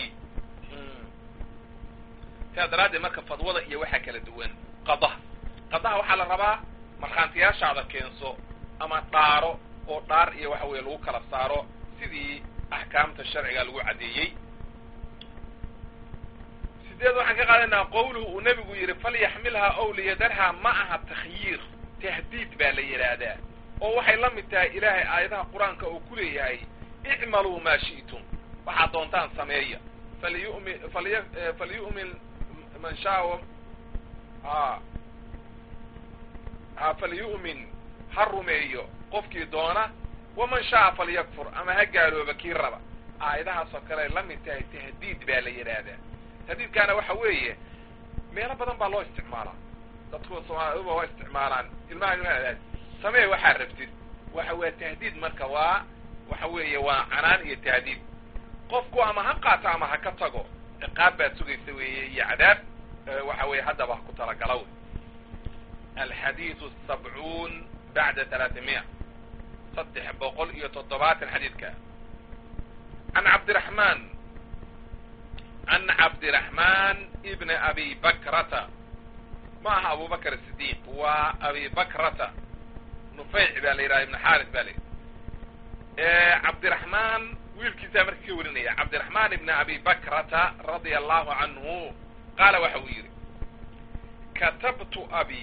sidaa daraaddeed marka fadwada iyo waxaa kala duwan qadaha qadaha waxaa la rabaa markhaantiyaashaada keenso ama dhaaro oo dhaar iyo waxa weeye lagu kala saaro sidii axkaamta sharciga lagu caddeeyey sideed waxaan ka qaadanaha qawluhu uu nebigu yidhi falyaxmilhaa ow liyadarhaa ma aha takhyiir tahdiid baa la yidhaahdaa oo waxay la mid tahay ilaahay aayadaha qur-aanka uu ku leeyahay icmaluu maa shi'tum waxaad doontaan sameeya falyumin falya falyu'min man shaa a a falyu'min ha rumeeyo qofkii doona waman shaaa falyakfur ama ha gaalooba kii raba aayadahaasoo kale la mid tahay tahdiid baa la yidhaahdaa tahdiidkaana waxa weeye meelo badan baa loo isticmaalaa dadku soomaaliduba waa isticmaalaan ilmaha ilmaha samee waxaad rabtid waxa waa tahdiid marka waa waxa weeye waa canaan iyo tahdiid qofku ama ha qaato ama ha ka tago ciqaab baad sugaysa weeye iyo cadaab waxa weeye haddaba ha ku talagala wey alxadiidu sabcuun bacda talaatimiya saddex boqol iyo toddobaatan xadiidka can cabdiraxmaan can cabdiraxmaan ibni abi bakrata ma aha abu bakr sidiiq waa abi bakrata nufayc baa la yidhaha ibn xaaris baa la yidhi cabdiraxmaan wiilkiisaa marka ka warinaya cabdiraxmaan ibni abi bakrata radia allahu canhu qaala waxa uu yidhi katabtu abi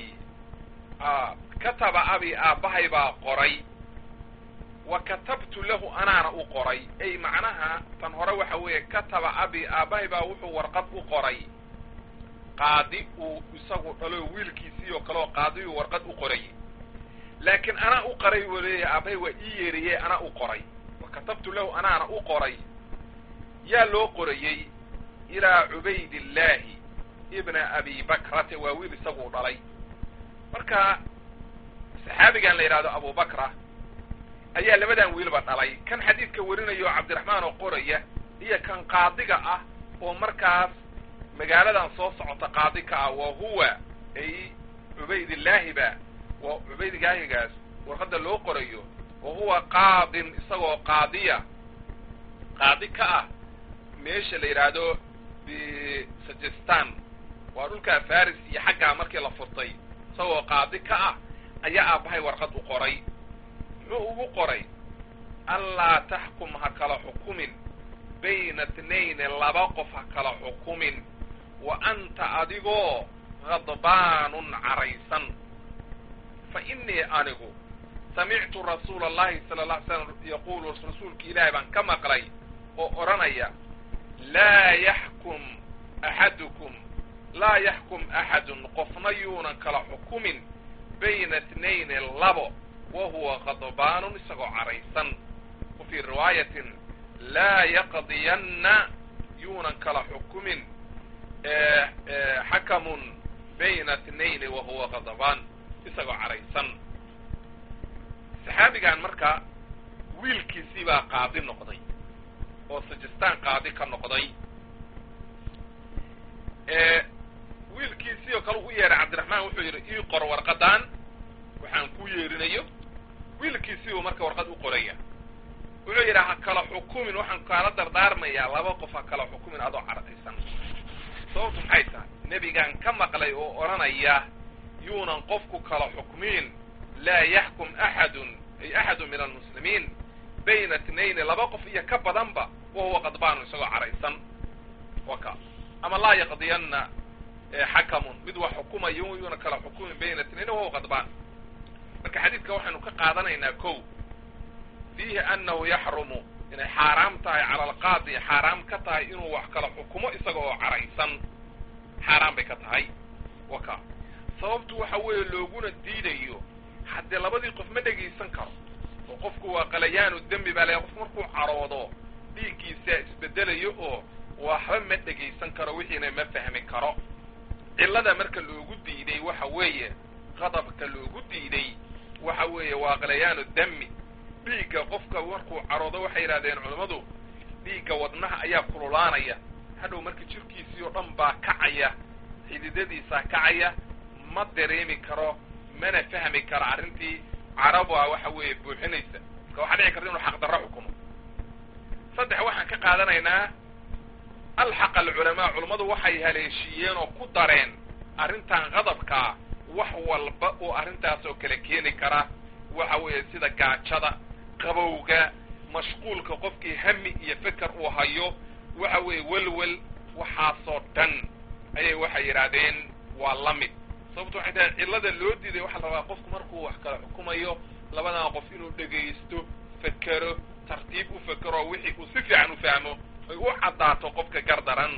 kataba abi aabbahay baa qoray wa katabtu lahu anaana u qoray ay macnaha tan hore waxa weeye kataba abi aabbahay baa wuxuu warqad u qoray qaadi uu isagu dhalo wiilkiisii oo kale oo qaadiyuu warqad u qoray laakiin anaa u qoray wuu leeyahay aabbahay waa ii yeeriyey anaa u qoray wa katabtu lahu anaana u qoray yaa loo qorayey ilaa cubaydillaahi ibna abi bakrata waa wiil isagu dhalay marka saxaabigan la yidhahdo abu bakra ayaa labadan wiilba dhalay kan xadiidka warinayo cabdiraxmaan oo qoraya iyo kan qaadiga ah oo markaas magaaladan soo socota qaadi ka ah wa huwa ay cubaydillaahi ba waa cubaydillaahigaas warqadda loo qorayo wa huwa qaadin isagoo qaadiya qaadi ka ah meesha la yidhaahdo bisajistan waa dhulkaa faris iyo xaggaa markii la furtay isagoo qaadi ka ah ayaa aabbahay warqad u qoray muxuu ugu qoray anlaa taxkum ha kala xukumin bayna tnayni laba qof ha kala xukumin wa anta adigoo khadbaanun caraysan fa innii anigu samictu rasuula allahi sala alla alay slam yaquulu rasuulka ilaahay baan ka maqlay oo odhanaya laa yaxkum axadukum laa yaxkum axadun qofna yuunan kala xukumin bayna tnayni labo wa huwa khadbaanun isagoo caraysan wa fii riwaayatin laa yaqdiyanna yuunan kala xukumin xakamun bayna tnayni wa huwa khadbaan isagoo caraysan saxaabigan marka wiilkiisii baa qaadi noqday oo sajistaan qaadi ka noqday wiilkiisii oo kale u yeeray cabdiraxmaan wuxuu yidhi ii qor warqadaan waxaan ku yeerinayo wiilkiisii uu marka warqad u qoraya wuxuu yidhi ha kala xukumin waxaan kaala dardaarmayaa laba qof ha kala xukumin adoo caraysan sababtu maxay tahay nebigaan ka maqlay oo odhanaya yuunan qofku kala xukmiin laa yaxkum axadun ay axadun min almuslimiin bayna itnayni laba qof iyo ka badanba wahuwa qadbaanu isagoo caraysan waka ama laa yaqdiyanna xakamun mid wax xukumayo yuuna kala xukumin bayna itnayni wahuwa qadbaan marka xadiidka waxaynu ka qaadanaynaa kow fiihi annahu yaxrumu inay xaaraam tahay cala alqaadi xaaraam ka tahay inuu wax kala xukumo isaga oo caraysan xaaraan bay ka tahay waka sababtu waxa weeye looguna diidayo haddee labadii qof ma dhegaysan karo oo qofku waa qalayaanu dembi baa leeyahay qofku markuu caroodo dhiiggiisa isbedelayo oo waxba ma dhegaysan karo wixiina ma fahmi karo cillada marka loogu diiday waxa weeye qadabka loogu diiday waxa weeye waa qalayaanu dami dhiigga qofka markuu caroodo waxay yidhahdeen culammadu dhiigga wadnaha ayaa kululaanaya hadhow marka jirkiisii oo dhan baa kacaya xididadiisaa kacaya ma dareemi karo mana fahmi karo arrintii carabaa waxa weeye buuxinaysa marka waxaa dhici karta inuu xaqdarro xukumo saddex waxaan ka qaadanaynaa alxaqa alculamaa culammadu waxay haleeshiiyeen oo ku dareen arrintan qadabkaa wax walba oo arrintaas oo kale keeni kara waxa weeye sida gaajada qabowga mashquulka qofkii hami iyo feker uu hayo waxa weeye welwel waxaasoo dhan ayay waxay yidhaahdeen waa la mid sababto waxay tahay cillada loo diiday waxaa la rabaa qofku markuu wax kala xukumayo labadan qof inuu dhegaysto fekero tartiib u fekero wixii uu si fiican u fahmo ay u caddaato qofka gardaran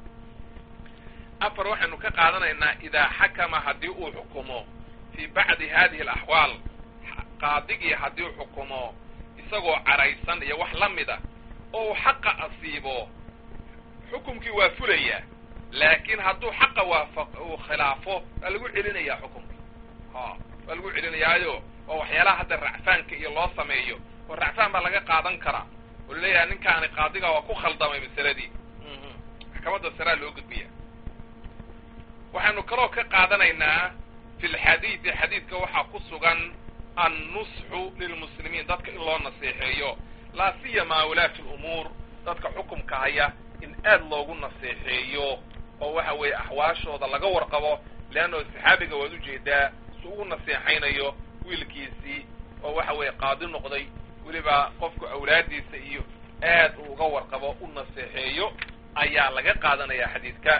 afar waxaynu ka qaadanaynaa idaa xakama haddii uu xukumo fii bacdi hadihi alaxwaal qaadigii haddii u xukumo isagoo caraysan iyo wax la mida oo uu xaqa asiibo xukumkii waa fulaya laakiin hadduu xaqa waafaq uu khilaafo waa lagu celinayaa xukumka ha waa lagu celinayaayo oo waxyaalaha hadda racfaanka iyo loo sameeyo oo racfaan baa laga qaadan karaa oo laleeyahay ninkaani qaadiga waa ku khaldamay masaladii maxkamadda saraa loo gudbiya waxaynu kaloo ka qaadanaynaa fi lxadiidi xadiidka waxaa ku sugan annusxu lilmuslimiin dadka in loo naseexeeyo laa siyamaa wulaati lumuur dadka xukumka haya in aad loogu naseexeeyo oo waxa weeye axwaashooda laga warqabo leanno saxaabiga waad ujeedaa su ugu naseexaynayo wiilkiisii oo waxa weeye qaadi noqday weliba qofku awlaadiisa iyo aad uu uga warqabo u naseexeeyo ayaa laga qaadanaya xadiidka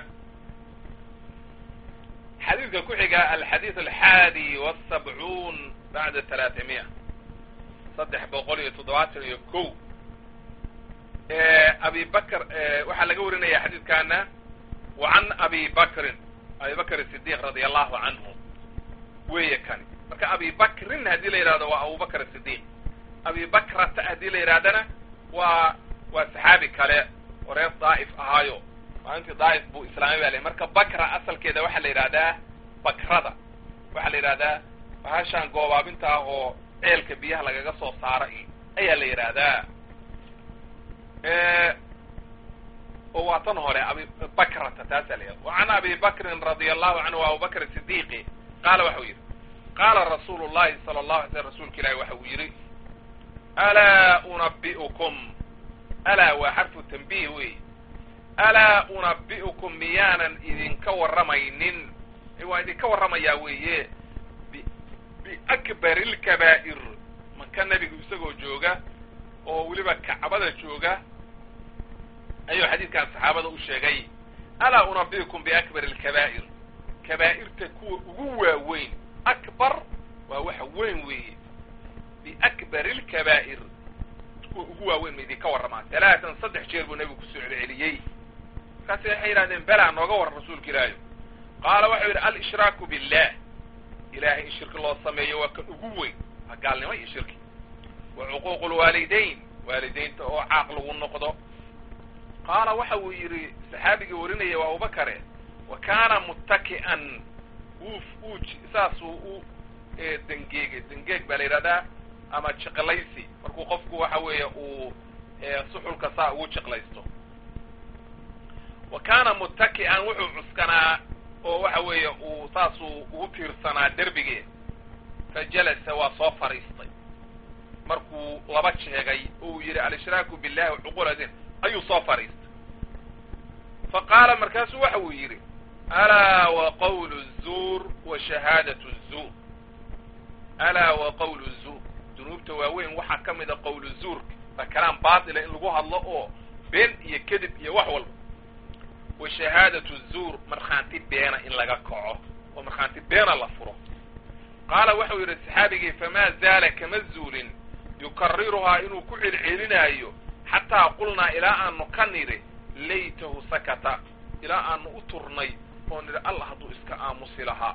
xadiidka ku xiga alxadiid alxaadi wasabcuun bacda talaatamiya saddex boqol iyo toddobaatan iyo kow abi bakr waxaa laga warinaya xadiidkaana wa can abi bakrin abi bakr sidiq radia allahu canhu weeye kani marka abi bakrin haddii la yidhahdo waa abubakr sidiq abi bakrata haddii la yidhahdana waa waa saxaabi kale oo reer daa'if ahaayo maalintii daa'if buu islaamay baa le marka bakra asalkeeda waxaa la yidhahdaa bakrada waxaa la yidhahdaa bahashaan goobaabinta ah oo ceelka biyaha lagaga soo saara i ayaa la yidhaahdaa oo waa tan hore abi bakrata taasaa la yidhahda wa can abi bakrin radia allahu canhu abubakr sidiqi qaala waxa uu yidhi qaala rasuulu llahi sala allahu alay slam rasuulka ilahi waxa uu yidhi alaa unabi'ukum alaa waa xarfu tanbiih wey alaa unabi'ukum miyaanan idinka warramaynin waa idinka warramayaa weeye biakbari lkabaa'ir maka nebigu isagoo jooga oo weliba kacbada jooga ayuu xadiidkan saxaabada u sheegay alaa unabi'ukum biakbari lkabaa'ir kabaa'irta kuwa ugu waaweyn akbar waa waxa weyn weeye biakbari lkabaa'ir kuwa ugu waaweyn ma idinka warramaa talaatan saddex jeer buu nebigu kusoo celceliyey markaasi waxay yidhahdeen belaa nooga warran rasuulka ilaahi qaala waxau yidhi al-ishraaku billah ilahay in shirki loo sameeyo waa kan ugu weyn waa gaalnimo iyo shirki wa cuquuqu lwaalidayn waalidaynta oo caaq lagu noqdo qaala waxa uu yidhi saxaabigii warinaya waa abubakare wa kaana muttaki'an wuu uu saasuu u dengeegay dengeeg baa la yidhahdaa ama jiqlaysi markuu qofku waxa weeye uu suxulka saa ugu jiqlaysto wa kaana muttaki'an wuxuu cuskanaa oo waxa weeye uu saasuu ugu tiirsanaa derbigee fa jalasa waa soo fadhiistay markuu laba sheegay oo uu yidhi al-ishraaku billahi wacuquuladin ayuu soo fadhiistay fa qaala markaasuu waxa uu yidhi alaa wa qawlu الzuur wa shahaadatu الzuur alaa wa qawlu الzuur dunuubta waaweyn waxaa ka mida qawlu zuurka ba kalaan baatila in lagu hadlo oo been iyo kadib iyo wax walba wa shahaadatu الzuur markhaanti beena in laga kaco oo markhaanti beena la furo qaala waxau yidhi saxaabigii famaa zaala kama zuulin yukariruhaa inuu ku celcelinaayo xataa qulnaa ilaa aanu ka nidhi laytahu sakata ilaa aanu u turnay oo nidhi allah hadduu iska aamusi lahaa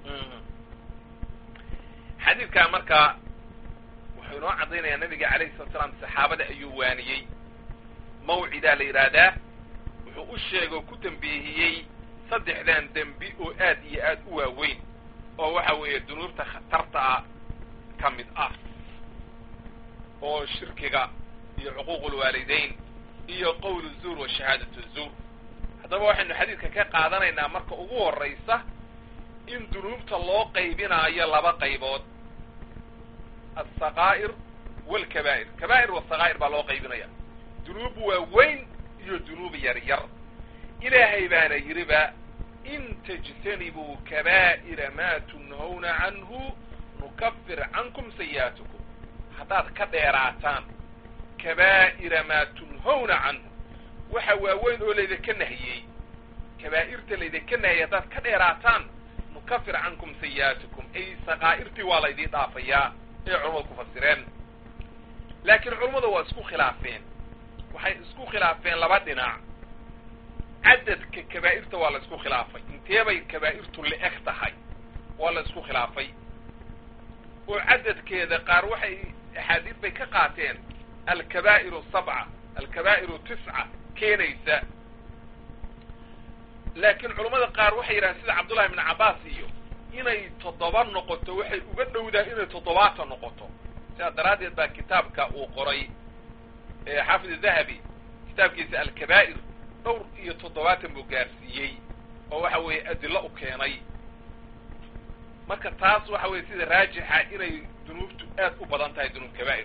xadiidkaa markaa wuxuu inoo caddaynayaa nabiga calayhi salatu salaam saxaabada ayuu waaniyey mawcidaa la yidhaahdaa wuxuu u sheegay oo ku dembeehiyey saddexdan dembi oo aad iyo aad u waaweyn oo waxa weeye dunuubta khatarta ah ka mid ah oo shirkiga iyo xuquuq ulwaalidayn iyo qowl الzuur wa shahaadatu الzuur haddaba waxaynu xadiidka ka qaadanaynaa marka ugu horraysa in dunuubta loo qaybinaayo laba qaybood alsakaa'ir waalkabaa'ir kabaa'ir wasakaa'ir baa loo qaybinaya dunuub waaweyn iyo dunuub yar yar ilaahay baana yidhiba in tajtanibuu kabaa'ira maa tunhawna canhu nukafir cankum sayi'aatikum haddaad ka dheeraataan kabaa'ira maa tunhawna canhu waxa waaweyn oo laydinka nahiyey kabaa'irta laydinka nahiyey haddaad ka dheeraataan nukafir cankum sayi'aatikum ay sakaa'irtii waa laydin dhaafayaa ee culammadu ku fasireen laakiin culammada waa isku khilaafeen waxay isku khilaafeen laba dhinac cadadka kabaa'irta waa la isku khilaafay intee bay kabaa'irtu la-eg tahay waa la isku khilaafay oo cadadkeeda qaar waxay axaadiis bay ka qaateen alkabaa'iru sabca alkabaa'iru tisca keenaysa laakiin culammada qaar waxay yidhahaan sida cabdullahi ibn cabbaas iyo inay toddoba noqoto waxay uga dhowdahay inay toddobaatan noqoto sidaa daraaddeed baa kitaabka uu qoray xaafid dahabi kitaabkiisa alkabaa'ir dhowr iyo toddobaatan buu gaarsiiyey oo waxa weeye adilo u keenay marka taas waxa weeye sida raajixa inay dunuubtu aad u badan tahay dunuub kabaa'ir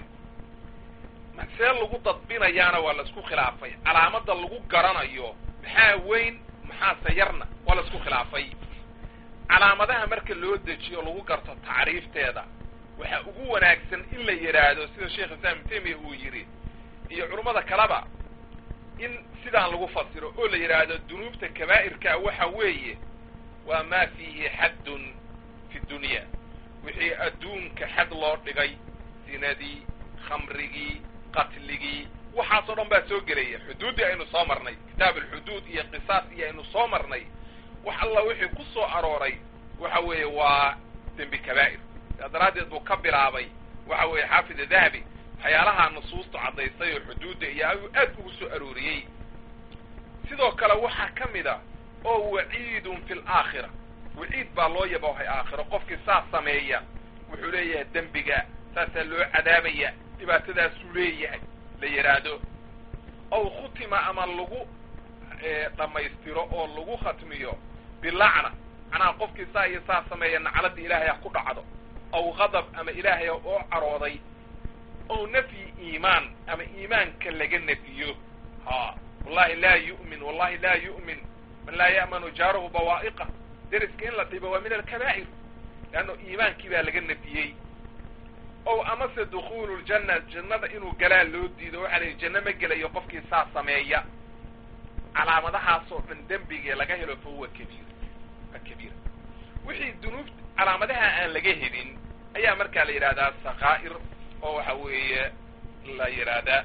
see lagu dadbinayaana waa la isku khilaafay calaamada lagu garanayo maxaa weyn maxaase yarna waa la isku khilaafay calaamadaha marka loo dejiyo lagu garto tacriifteeda waxaa ugu wanaagsan in la yidhaahdo sida sheekh islam ibn taymiya uu yidhi iyo culummada kaleba in sidaan lagu fasiro oo la yidhaahdo dunuubta kabaa'irka waxa weeye waa maa fiihi xaddun fi dunya wixii adduunka xad loo dhigay sinadii khamrigii qatligii waxaasoo dhan baa soo gelaya xuduuddii aynu soo marnay kitaab alxuduud iyo qisaas iyo aynu soo marnay wax alla wixii ku soo arooray waxa weeye waa dembi kabaa'ir sidaa daraaddeed buu ka bilaabay waxa weeye xaafid dahabi waxyaalaha nusuustu caddaysay oo xuduudda iyo ayuu aad ugu soo arooriyey sidoo kale waxaa ka mid a oo waciidun fi laakhira waciid baa loo yaboohay aakhiro qofkii saas sameeya wuxuu leeyahay dembiga saasaa loo cadaabaya dhibaatadaasuu leeyahay la yidhaahdo ow khutima ama lagu dhammaystiro oo lagu khatmiyo bilacna macnaha qofkii saa iyo saa sameeya nacladda ilaahay ha ku dhacdo ow qadab ama ilaahay oo carooday ow nafyi iimaan ama iimaanka laga nefiyo ha wallahi laa yu'min wallahi laa yu'min man laa ya'manu jaaruhu bawaa'iqa deriska in la dhibo waa min alkabaa'ir leanno iimaankii baa laga nefiyey ow amase dukhuulu ljanna jannada inuu galaa loo diido waxaa la yidhi janno ma gelayo qofkii saa sameeya calaamadahaasoo dhan dembigee laga helo fa huwa kabiir waa kabiir wixii dunuub calaamadaha aan laga helin ayaa markaa la yidhahdaa sakaa'ir oo waxa weeye la yidhaahdaa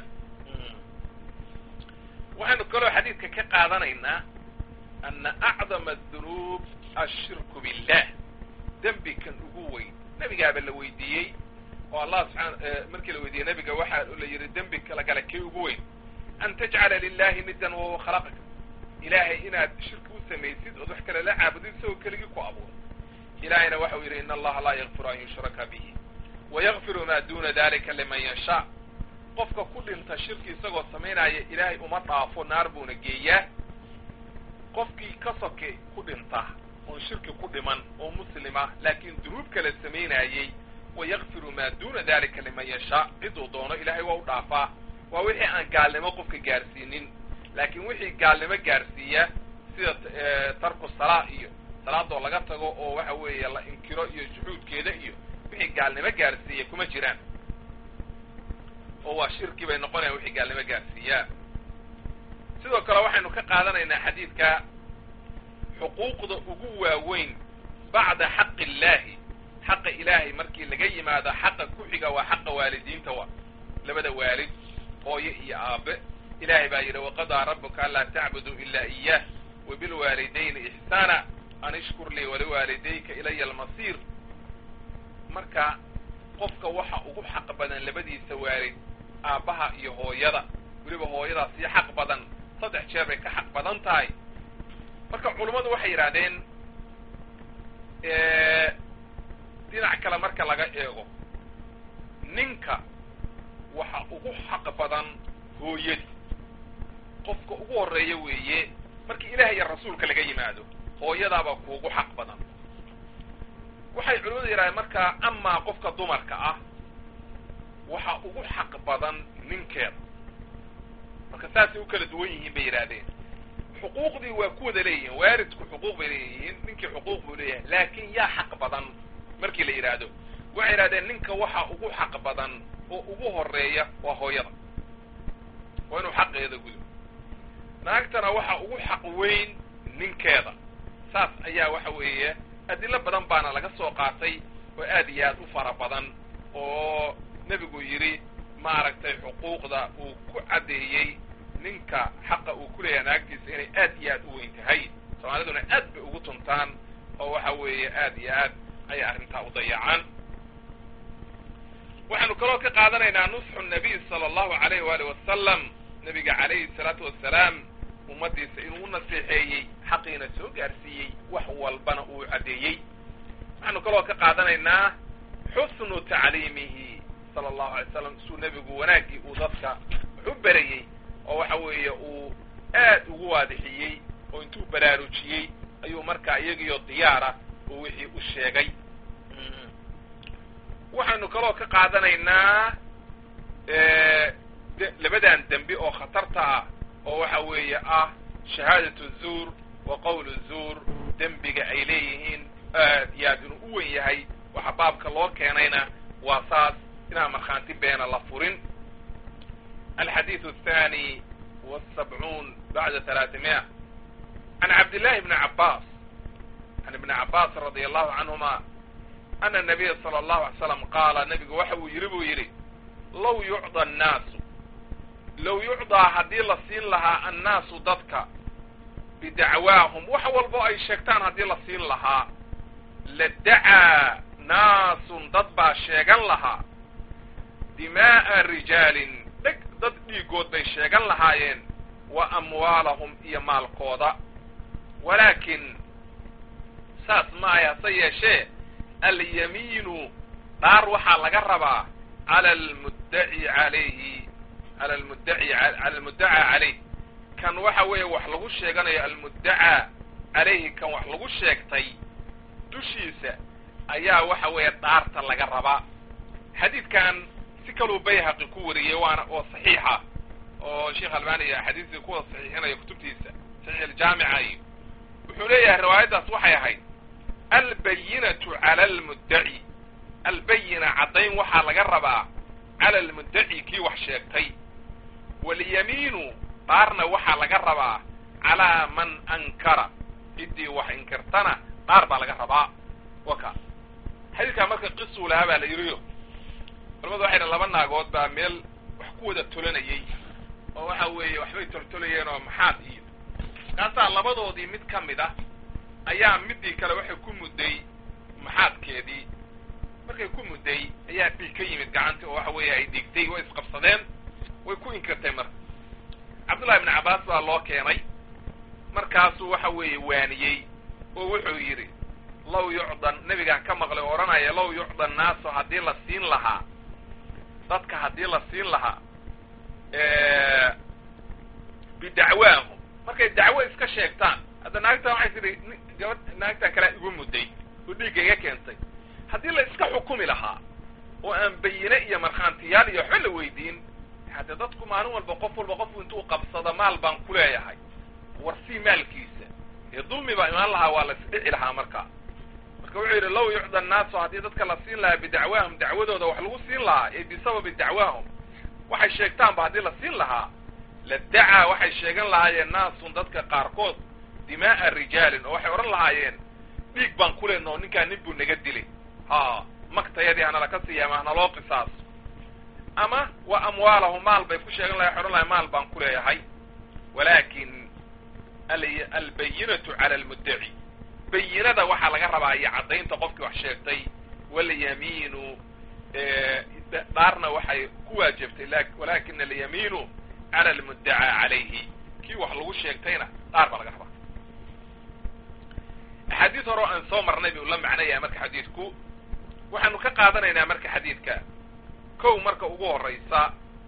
waxaynu kaloo xadiidka ka qaadanaynaa ana acdama adunuub ashirku billah dembi kan ugu weyn nebigaaba la weydiiyey oo allah subxaana markii la weydiiyey nebiga waxaa la yidhi dembi kala gala kii ugu weyn an tajcala lilahi nidan wahuwa khalaqaka ilaahay inaad shirki u samaysid ood wax kale la caabudid isagoo keligii ku abuuray ilaahayna waxau yidhi in allaha laa yakfiru an yushraka bihi wayakfiru maa duna dalika liman yashaa qofka ku dhinta shirki isagoo samaynaya ilaahay uma dhaafo naar buuna geeyaa qofkii ka soke ku dhinta oon shirki ku dhiman oo muslima laakiin dunuub kale samaynayey wayakfiru maa duna dalika liman yashaa ciduu doono ilaahay waa u dhaafaa waa wixii aan gaalnimo qofka gaarsiinin laakiin wixii gaalnimo gaarsiiya sida tarku salaa iyo salaadoo laga tago oo waxa weeye la inkiro iyo juxuudkeeda iyo wixii gaalnimo gaarsiiya kuma jiraan oo waa shirki bay noqonayaan wixii gaalnimo gaarsiiyaa. sidoo kale waxaynu ka qaadanaynaa xadiidka xuquuqda ugu waaweyn bacda xaqi illaahi, xaqa ilaahay markii laga yimaado xaqa ku xiga waa xaqa waalidiinta, wa labada waalid hooyo iyo aabe. ilaahay baa yidhi waqadaa rabuka anlaa tacbuduu ilaa iyaah wabilwaalidayni ixsaana an ishkur lii waliwaalidayka ilaya almasiir. marka qofka waxa ugu xaq badan labadiisa waalid, aabbaha iyo hooyada, weliba hooyadaa sii xaq badan, saddex jeer bay ka xaq badan tahay. marka culummadu waxay yidhahdeen dhinac kale marka laga eego ninka waxa ugu xaq badan hooyadii, qofka ugu horreeya weeye markii ilaah iyo rasuulka laga yimaado hooyadaabaa kuugu xaq badan. waxay culimmadu yidhahdeen marka amaa qofka dumarka ah waxa ugu xaq badan ninkeeda. marka saasay u kala duwan yihiin bay yidhahdeen. xuquuqdii waa ku wada leeyihiin, waalidku xuquuq bay leeyihiin, ninkii xuquuq buu leeyahay, laakin yaa xaq badan markii la yidhaahdo waxay yidhahdeen ninka waxa ugu xaq badan oo ugu horeeya waa hooyada, waa inuu xaqeeda gudo. naagtana waxa ugu xaq weyn ninkeeda. saas ayaa waxa weeye adilo badan baana laga soo qaatay oo aad iyo aad u fara badan oo nebigu yidhi maaragtay xuquuqda uu ku caddeeyey ninka xaqa uu ku leeyahay naagtiisa inay aad iyo aad u weyn tahay. soomaaliduna aad bay ugu tuntaan oo waxa weeye aad iyo aad ayay arrintaa u dayacaan. waxaanu kaloo ka qaadanaynaa nusxu nabiy sala allahu alayh waali wasalam, nabiga calayhi salaatu wassalaam ummadiisa inuu u naseexeeyey, xaqiina soo gaarsiiyey, wax walbana uu caddeeyey. waxaanu kaloo ka qaadanaynaa xusnu tacliimihi sala allahu alay wasalam, suu nebigu wanaaggii uu dadka wax u berayey oo waxa weeye uu aad ugu waadixiyey oo intuu baraarujiyey ayuu markaa iyagiyo diyaara oo wixii u sheegay. waxaynu kaloo ka qaadanaynaa labadan dembi oo khatarta ah oo waxa weeye ah shahaadatu zuur wa qawlu zuur, dembiga ay leeyihiin aad iyo aad inuu u wen yahay. waxa baabka loo keenayna waa saas inaan markhaanti beena la furin. alxadiiث الثاني والسبعون بعد ثلاثمائة عن عبد الله بن عباس عن ابن عباس رضي الله عنهما أن النبي صلى الله عليه وسلم قال نبي وحو يربو يري لو يعضى الناس لو يعضى هدي لسين لها الناس ضدك بدعواهم وحو البو أي شكتان هدي لسين لها لدعى ناس ضدبا شيغان لها دماء رجال dad dhiigood bay sheegan lahaayeen wa amwaalahum iyo maalkooda. walaakin saas maaya se yeeshee alyamiinu dhaar waxaa laga rabaa cala almuddaci calayhi cala almuddaci cala almuddacaa calayh, kan waxa weeye wax lagu sheeganayo almuddacaa calayhi, kan wax lagu sheegtay dushiisa ayaa waxa weeye dhaarta laga rabaa. xadiidkan si kaluu bayhaqi ku wariyey waana oo saxiixa oo sheekh albani xadiiskii kuwada saxiixinaya kutubtiisa saxiix aljaamica iyo wuxuu leeyahay riwaayaddaas waxay ahayd albayinatu cala almuddaci, albayina caddayn waxaa laga rabaa cala almuddaci kii wax sheegtay, walyamiinu dhaarna waxaa laga rabaa calaa man ankara, ciddii wax inkirtana dhaar baa laga rabaa. waka xadiidkaa marka qisuu lahaa baa la yidhiyo culamadu waxay dhahan laba naagood baa meel wax ku wada tolanayey oo waxa weeye waxbay toltolayeen oo maxaad iyo kaasaa labadoodii mid ka mid ah ayaa midii kale waxay ku mudday maxaadkeedii. markay ku mudday ayaa dhiig ka yimid gacantii oo waxa weeye ay dhigtay, way isqabsadeen, way ku inkirtay. marka cabdullahi ibn cabbaas baa loo keenay, markaasuu waxa weeye waaniyey oo wuxuu yidhi law yucdan, nebigaan ka maqlay oo odhanaya law yucda naasu haddii la siin lahaa dadka haddii la siin lahaa bidacwaahum, markay dacwo iska sheegtaan. hadda naagtan waxay tidhi gabadh naagtan kalea igu mudday oo dhiigga iga keentay, haddii la iska xukumi lahaa oo aan bayine iyo markhaantiyaal iyo waxba la weydiin, haddee dadku maalin walba qof walba qofku intuu qabsado maal baan ku leeyahay warsii maalkiisa ee dulmi baa imaan lahaa waa la isdhici lahaa marka marka wuxuu yidhi law yucda annaasu haddii dadka la siin lahaa bidacwaahum dacwadooda wax lagu siin lahaa ee bisababi dacwaahum waxay sheegtaanba haddii la siin lahaa ladacaa waxay sheegan lahaayeen naasun dadka qaarkood dimaa'a rijaalin oo waxay odhan lahaayeen dhiig baan ku leenoo ninkaan nin buu naga dilay ha magtayadii hanala ka siiya ama hanaloo qisaas ama wa amwaalahum maal bay ku sheegan lahay odhan lahay maal baan ku leeyahay walaakin albayinatu cala almuddaci bayinada waxaa laga rabaa iyo caddaynta qofkii wax sheegtay walyamiinu dhaarna waxay ku waajibtay walakina alyamiinu cala almuddacaa calayhi kii wax lagu sheegtayna dhaar baa laga rabaa axaadiis hore aan soo marnay buu la macnayaa marka xadiidku waxaanu ka qaadanaynaa marka xadiidka kow marka ugu horaysa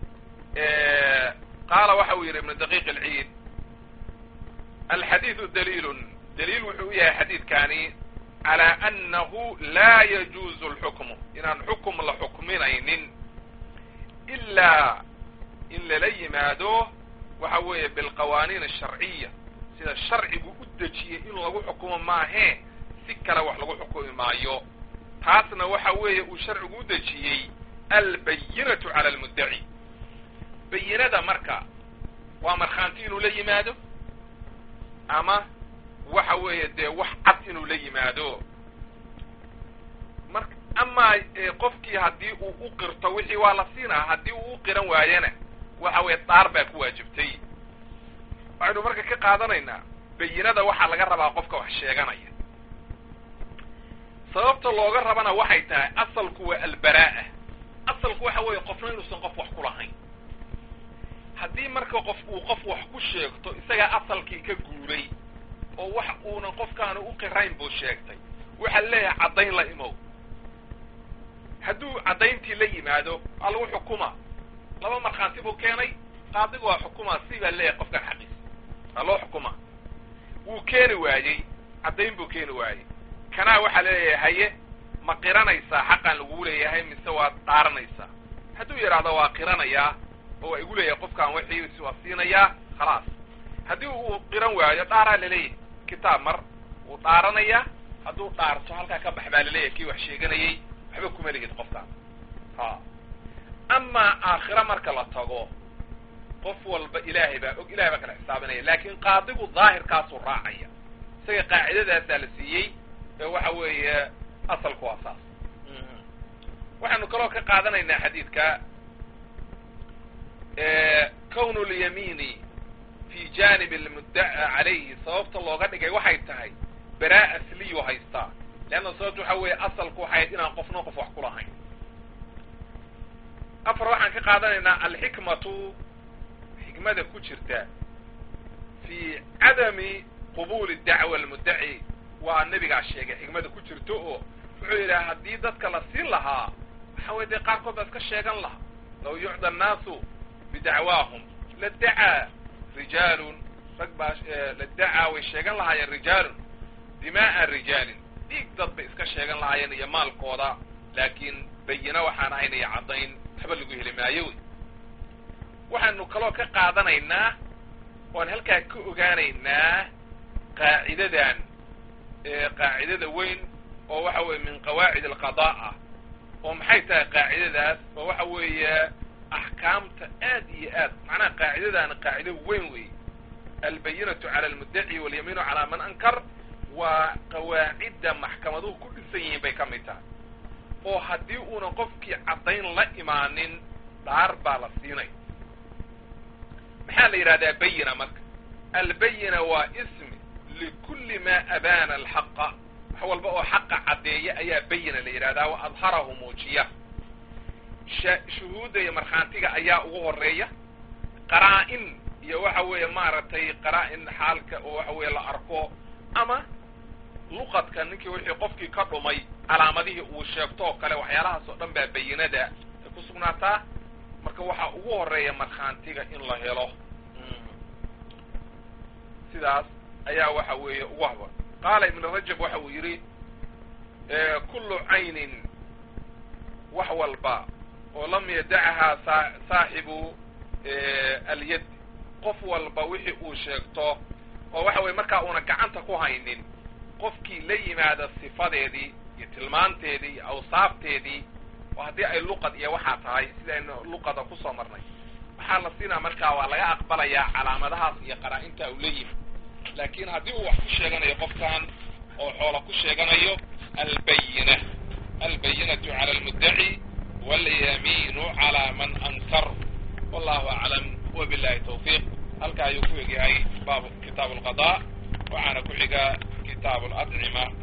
qaala waxa uu yidhi ibnu daqiiq alciid alxadiidu daliilun daliil wuxuu u yahay xadiidkani calaa annahu laa yajuuzu alxukmu inaan xukum la xukminaynin ilaa in lala yimaado waxa weeye bilqawaaniin asharciya sida sharcigu u dejiyey in lagu xukumo maahee si kale wax lagu xukumi maayo taasna waxa weeye uu sharcigu u dejiyey albayinatu cala almuddaci bayinada marka waa markhaanti inuu la yimaado ama waxa weeye dee wax cad inuu la yimaado mar amaa qofkii haddii uu u qirto wixii waa la siinaa haddii uu u qiran waayana waxa weeye dhaar baa ku waajibtay waxaynu marka ka qaadanaynaa bayinada waxaa laga rabaa qofka wax sheeganaya sababta looga rabana waxay tahay asalku waa albaraa'a asalku waxa weeye qofna inuusan qof wax ku lahayn haddii marka qof uu qof wax ku sheegto isagaa asalkii ka guuray oo wax uunan qofkaanu u qirayn buu sheegtay waxaa leeyahay caddayn la imow hadduu caddayntii la yimaado waa lagu xukuma laba markhaanti buu keenay qaadigu waa xukumaa si baa leeyahay qofkan xaqiis waa loo xukuma wuu keeni waayey caddayn buu keeni waayey kanaa waxaa leeyahay haye ma qiranaysaa xaqaan lagugu leeyahay mise waad dhaaranaysaa hadduu yidhaahdo waa qiranayaa oo waa igu leeyahay qofkaan wixiisi waa siinayaa khalaas haddii uu qiran waayo dhaaraa laleeyahay kitaab mar wuu dhaaranayaa hadduu dhaarto halkaa ka bax baa laleeyahay kii wax sheeganayay waxba kuma lihid qofkaan ha amaa aakhira marka la tago qof walba ilaahay baa og ilahay baa kala xisaabinaya laakin qaadigu daahirkaasuu raacaya isaga qaacidadaasaa la siiyey ee waxa weeye asalku waa saas waxaanu kaloo ka qaadanaynaa xadiidka kwn lyamiini fi janib almuddaca calayhi sababta looga dhigay waxay tahay baraa asliyu haystaa leanna sababta waxa weeye asalku waxay inaan qofna qof wax ku lahayn afar waxaan ka qaadanaynaa alxikmatu xikmada ku jirta fi cadami qubuli dacwa almuddaci waa nabigaa sheegay xikmada ku jirto oo wuxuu yidhaha haddii dadka la siin lahaa waxa weye dee qaarkood baa iska sheegan lahaa law yucda annaasu bidacwaahum ladacaa rijaalun rag baa ladacaa way sheegan lahaayeen rijaalun dimaa'a rijaalin dhiig dad bay iska sheegan lahaayeen iyo maalkooda laakiin bayina waxaan ahayn iyo caddayn waxba lagu heli maayo wey waxaanu kaloo ka qaadanaynaa oan halkaa ka ogaanaynaa qaacidadan qaacidada weyn oo waxa weeye min qawaacid alqadaa ah oo maxay tahay qaacidadaas oo waxa weeye axkaamta aad iyo aad macnaha qaacidadaana qaacido weyn wey albayinatu cala almuddaci walyamiinu calaa man ankar waa qawaacidda maxkamaduhu ku dhisan yihiin bay ka mid tahay oo haddii uunan qofkii caddayn la imaanin dhaar baa la siinay maxaa la yidhahdaa bayina marka albayina waa ismi likulli ma abaana alxaqa wax walba oo xaqa caddeeya ayaa bayina la yidhahdaa wa adharahu muujiya shuhuudda iyo markhaantiga ayaa ugu horeeya qaraa-in iyo waxa weeye maaragtay qaraa-in xaalka oo waxa weeye la arko ama luqadka ninkii wixii qofkii ka dhumay calaamadihii uu sheegto oo kale waxyaalahaas oo dhan baa bayinada ay ku sugnaataa marka waxaa ugu horeeya markhaantiga in la helo sidaas ayaa waxa weeye ugu haba qaala ibnu rajab waxa uu yidhi kullu caynin wax walba oo lam yadachahaa saaxibu alyad qof walba wixii uu sheegto oo waxa weye markaa una gacanta ku haynin qofkii la yimaada sifadeedii iyo tilmaanteedii iyo awsaafteedii oo haddii ay luqad iyo waxaa tahay sidaynu luqada kusoo marnay waxaa la siinaa markaa waa laga aqbalayaa calaamadahaas iyo qaraa-inta uu la yimi laakin haddii uu wax ku sheeganayo qofkan oo xoola ku sheeganayo albayina albayinatu cala almuddaci walyamiinu cala man ankar wallahu aclam wabillahi tawfiiq halkaa ayuu ku egyahay baabu kitaabu alqada waxaana ku xiga kitaabu aladcima